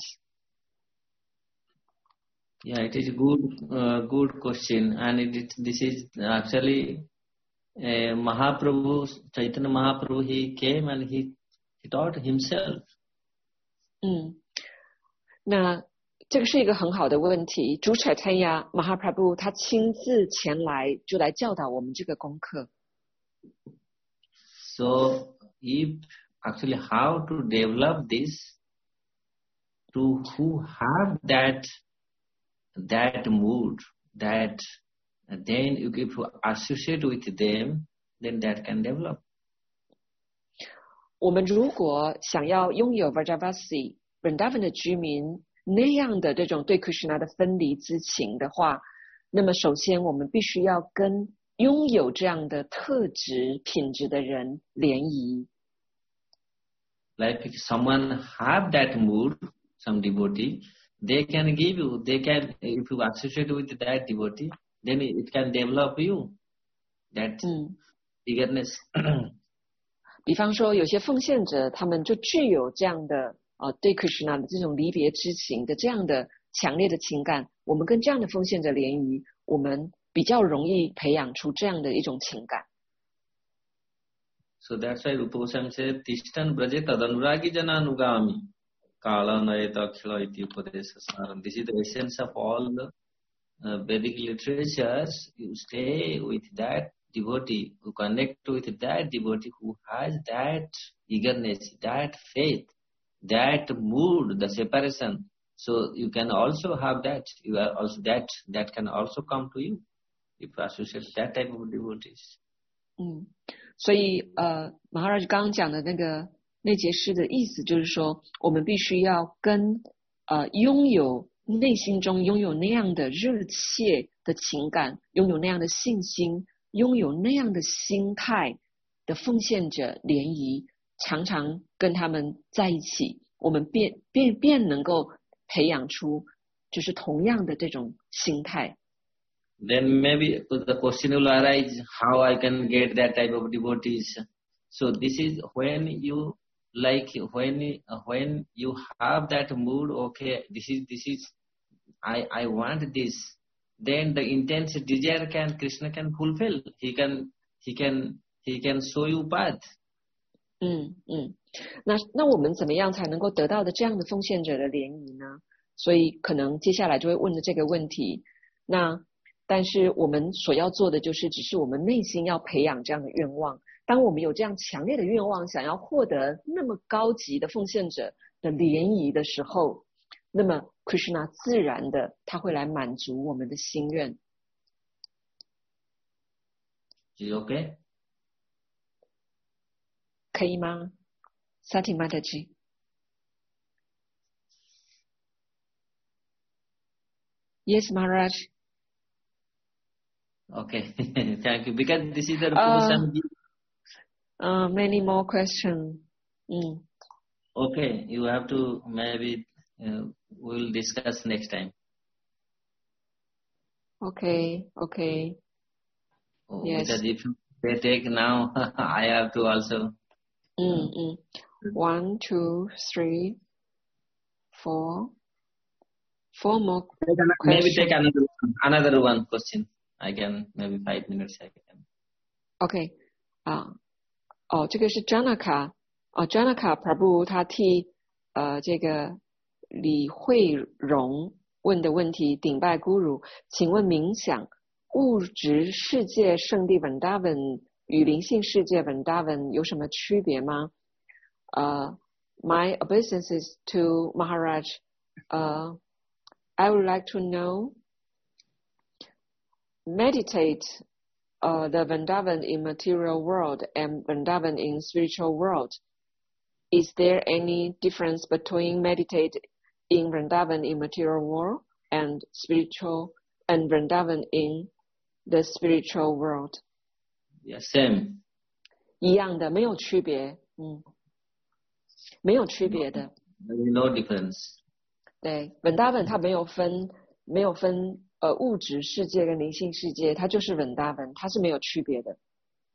Yeah, it is a good question, and this is actually Mahaprabhu, Chaitanya Mahaprabhu. He came and he taught himself. 那这个是一个很好的问题。主Chaitanya Mahaprabhu他亲自前来，就来教导我们这个功课。 So, if actually how to develop this, to who have that mood, that then if you associate with them, then that can develop. 我们如果想要拥有 Vrajavasi Vrindavan 的居民那样的这种对 Krishna 的分离之情的话，那么首先我们必须要跟拥有这样的特质品质的人联谊。 Like if someone have that mood, some devotee, they can give you, if you associate with that devotee, then it can develop you that eagerness. 比方说有些奉献者他们就具有这样的对 Krishna 的这种离别之情的这样的强烈的情感，我们跟这样的奉献者联谊，我们比较容易培养出这样的一种情感。 So that's why Rupa Goswami said, Tishtan braje tadanuragi jananugami kala nayata khila iti upadesa saram. This is the essence of all the Vedic literatures. You stay with that devotee, who connect with that devotee who has that eagerness, that faith, that mood, the separation. So you can also have that. You are also that can also come to you if you associate that type of devotees. 所以Maharaj 刚刚讲的那节诗的意思就是说，我们必须要跟拥有内心中拥有那样的热切的情感，拥有那样的信心，拥有那样的心态的奉献者联谊，常常跟他们在一起，我们便能够培养出就是同样的这种心态。 Then maybe the question will arise, how I can get that type of devotees. So this is when you when you have that mood, okay, this is I want this. Then the intense desire Krishna can fulfill. He can show you path. 那我们怎么样才能够得到的这样的奉献者的联谊呢？所以可能接下来就会问的这个问题。但是我们所要做的就是只是我们内心要培养这样的愿望。当我们有这样强烈的愿望，想要获得那么高级的奉献者的联谊的时候，那么 Krishna 自然的他会来满足我们的心愿。 Is okay? 可以吗 Sati Mataji? Yes, Maharaj. Okay, thank you. Because this is the Rupa many more questions. Okay, you have to maybe we'll discuss next time. Okay. Yes. Because if they take now, I have to also. 1, 2, 3, 4. 4 more maybe questions. take another one question. I can maybe 5 minutes I can. OK 这个是 Janaka Janaka Prabhu 他替这个李慧荣问的问题，顶拜 Guru， 请问冥想物质世界圣地 Vrindavan 与灵性世界 Vrindavan 有什么区别吗？My obeisances to Maharaj. I would like to know, meditate the Vrindavan in material world and Vrindavan in spiritual world. Is there any difference between meditate in Vrindavan in material world and Vrindavan in the spiritual world? Yeah, same. 一样的，没有区别，没有区别的。 No difference. 对 ，Vrindavan 它没有分物质世界跟灵性世界，它就是 Vrindavan， 它是没有区别的。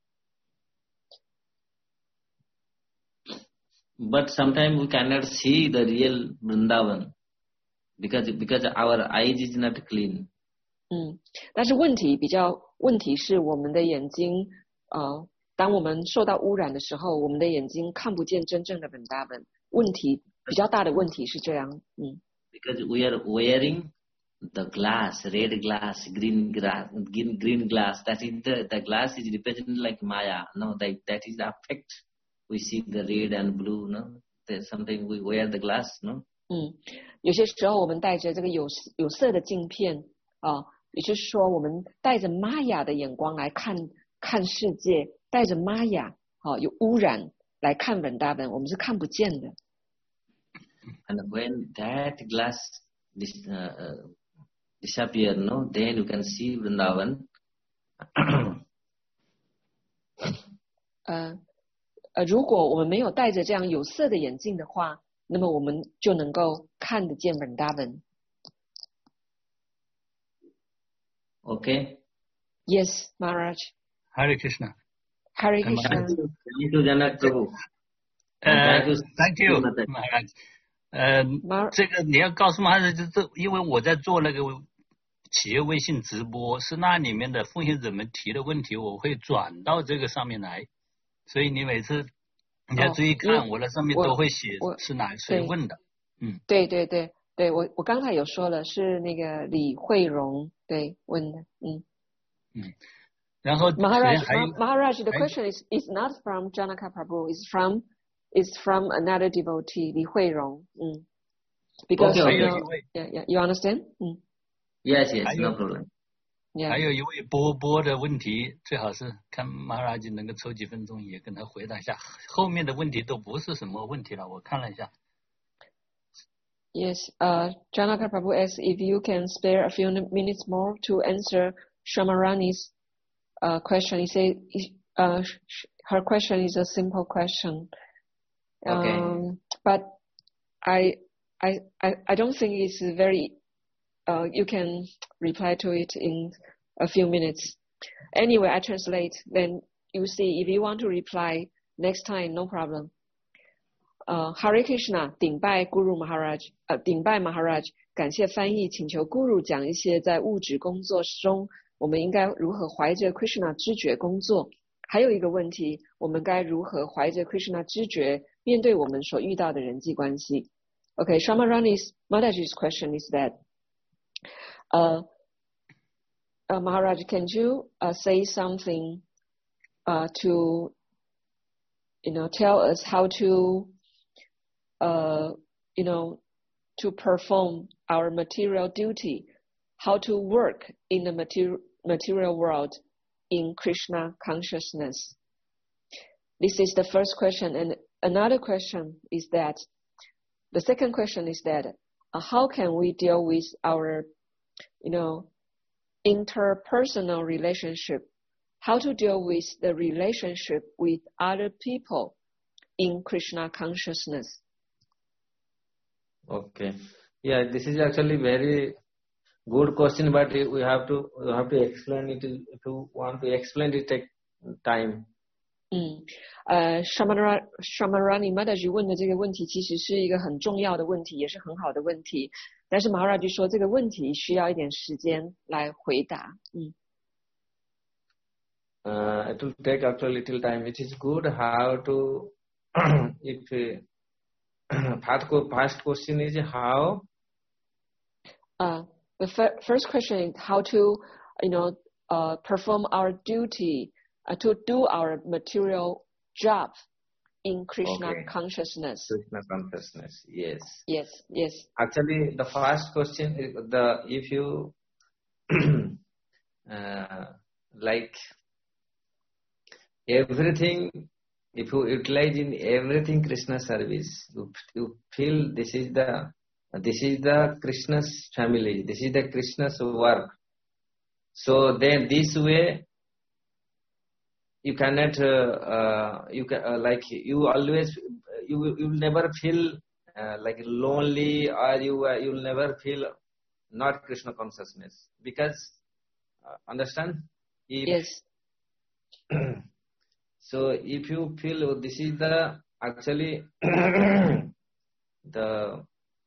But sometimes we cannot see the real Vrindavan because our eyes is not clean. 但是问题是我们的眼睛当我们受到污染的时候，我们的眼睛看不见真正的 Vrindavan。问题比较大的问题是这样。 Because we are wearing the glass, red glass, green glass. That is the glass is represented like Maya. No, that is the effect. We see the red and blue. No, sometimes we wear the glass. No. 有些时候我们带着这个有色的镜片也就是说我们带着玛雅的眼光来看世界，带着玛雅有污染来看 Vrindavan， 我们是看不见的。 And when that glass disappear, no, then you can see Vrindavan. 如果我们没有戴着这样有色的眼镜的话，那么我们就能够看得见 Vrindavan。 Okay. Yes, Maharaj. Hare Krishna. Hare Krishna. Thank you, Janak Prabhu. Thank you, Maharaj. 这个你要告诉Maharaj，因为我在做那个企业微信直播，是那里面的奉献者们提的问题，我会转到这个上面来，所以你每次你要注意看，我的上面都会写是谁问的。 对，我刚才有说了，是那个李慧荣对问的。 然后 Maharaj, the question is not from Janaka Prabhu, it's from another devotee, Li Huirong. Because you understand? Yes, no problem. 还有一位波的问题，最好是看 Maharaj 能够抽几分钟也跟他回答一下。后面的问题都不是什么问题了，我看了一下。 Yes, Janaka Prabhu asks if you can spare a few minutes more to answer Shamarani's question. He said her question is a simple question. Okay. But I don't think it's very. You can reply to it in a few minutes. Anyway, I translate. Then you see if you want to reply next time, no problem. Hare Krishna, 顶拜 Guru Maharaj. 顶拜 Maharaj. 感谢翻译，请求 Guru 讲一些在物质工作中，我们应该如何怀着 Krishna 知觉工作。还有一个问题，我们该如何怀着 Krishna 知觉面对我们所遇到的人际关系。Okay, Shamarani's Mataji's question is that, Maharaj, can you say something to tell us how to to perform our material duty, how to work in the material world in Krishna consciousness? This is the first question. And another question is that, the second question is that, how can we deal with our, interpersonal relationship? How to deal with the relationship with other people in Krishna consciousness? Okay. Yeah, this is actually very good question, but we have to explain it. If you want to explain it, take time. Shamarani Mataji 问的这个问题其实是一个很重要的问题，也是很好的问题。但是 Maharaji 说这个问题需要一点时间来回答。 It will take actually little time. It is good how to if first question is how. The first question is how to perform our duty to do our material job in Krishna consciousness. Krishna consciousness, yes. Yes. Actually, the first question is if you like everything, if you utilize in everything Krishna service, you feel this is the Krishna's family, this is the Krishna's work. So then this way you cannot you will never feel like lonely, or you'll never feel not Krishna consciousness, because understand? Yes. So if you feel this is the actually the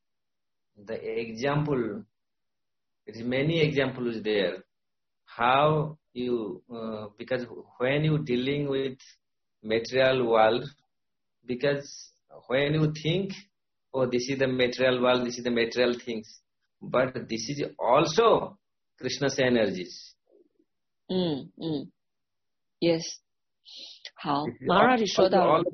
example, it is many examples there. How you because when you dealing with material world, because when you think, oh, this is the material world, this is the material things, but this is also Krishna's energies. Yes. 好 ，Maharaji 说到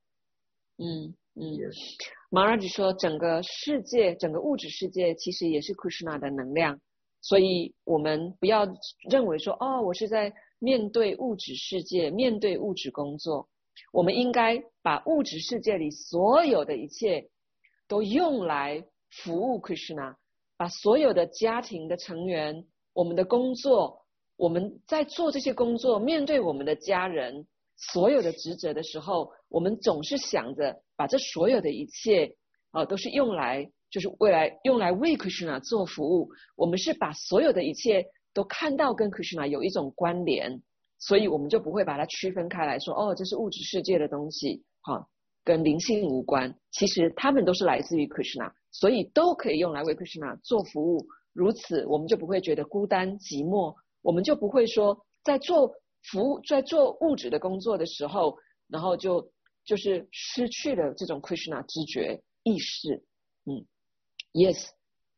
，Maharaji 说整个世界，整个物质世界其实也是 Krishna 的能量，所以我们不要认为说，我是在面对物质世界，面对物质工作，我们应该把物质世界里所有的一切都用来服务 Krishna， 把所有的家庭的成员，我们的工作，我们在做这些工作，面对我们的家人，所有的职责的时候，我们总是想着把这所有的一切都是用来就是用来为 Krishna 做服务。我们是把所有的一切都看到跟 Krishna 有一种关联，所以我们就不会把它区分开来说，这是物质世界的东西，跟灵性无关。其实他们都是来自于 Krishna， 所以都可以用来为 Krishna 做服务。如此，我们就不会觉得孤单寂寞，我们就不会说在做服务，在做物质的工作的时候，然后就是失去了这种 Krishna 知觉意识。Yes.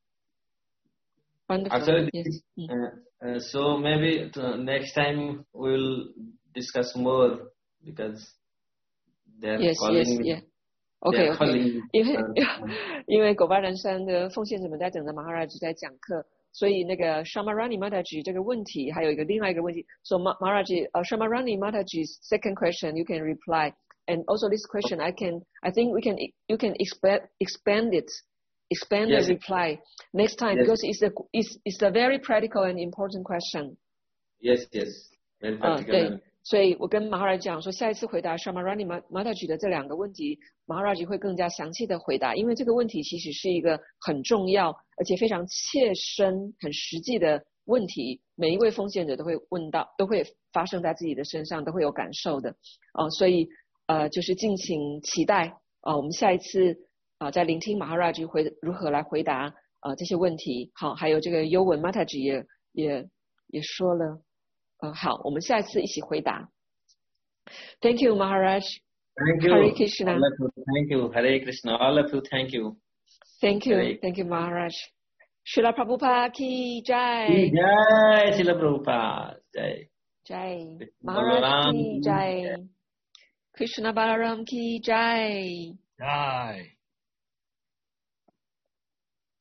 Wonderful. Actually, yes. So maybe next time we'll discuss more, because they're calling me. OK， 因为狗巴人山的奉献者们在等着 Maharaji 在讲课，所以那个 Shamarani Mataji 这个问题还有另外一个问题。So Maharaji, Shamarani Mataji's second question you can reply, and also this question I think you can expand the reply next time, because it's a very practical and important question. Yes, very practical. 对。所以我跟 Maharaji 讲说，下一次回答 Shamarani Mataji 的这两个问题 ，Maharaji 会更加详细的回答，因为这个问题其实是一个很重要而且非常切身、很实际的问题，每一位奉献者都会问到，都会发生在自己的身上，都会有感受的。所以就是敬请期待我们下一次在聆听 Maharaji 如何来回答这些问题。好，还有这个优文 Mataji 也说了。好，我们下一次一起回答。Thank you, Maharaj. Thank you. Hare Krishna. Thank you. Hare Krishna. All of you, thank you. Thank you. Thank you, Maharaj. Srila Prabhupada ki jai. Ki jai. Srila Prabhupada. Jai. Jai. Maharaj ki jai. Krishna Balaram ki jai. Jai.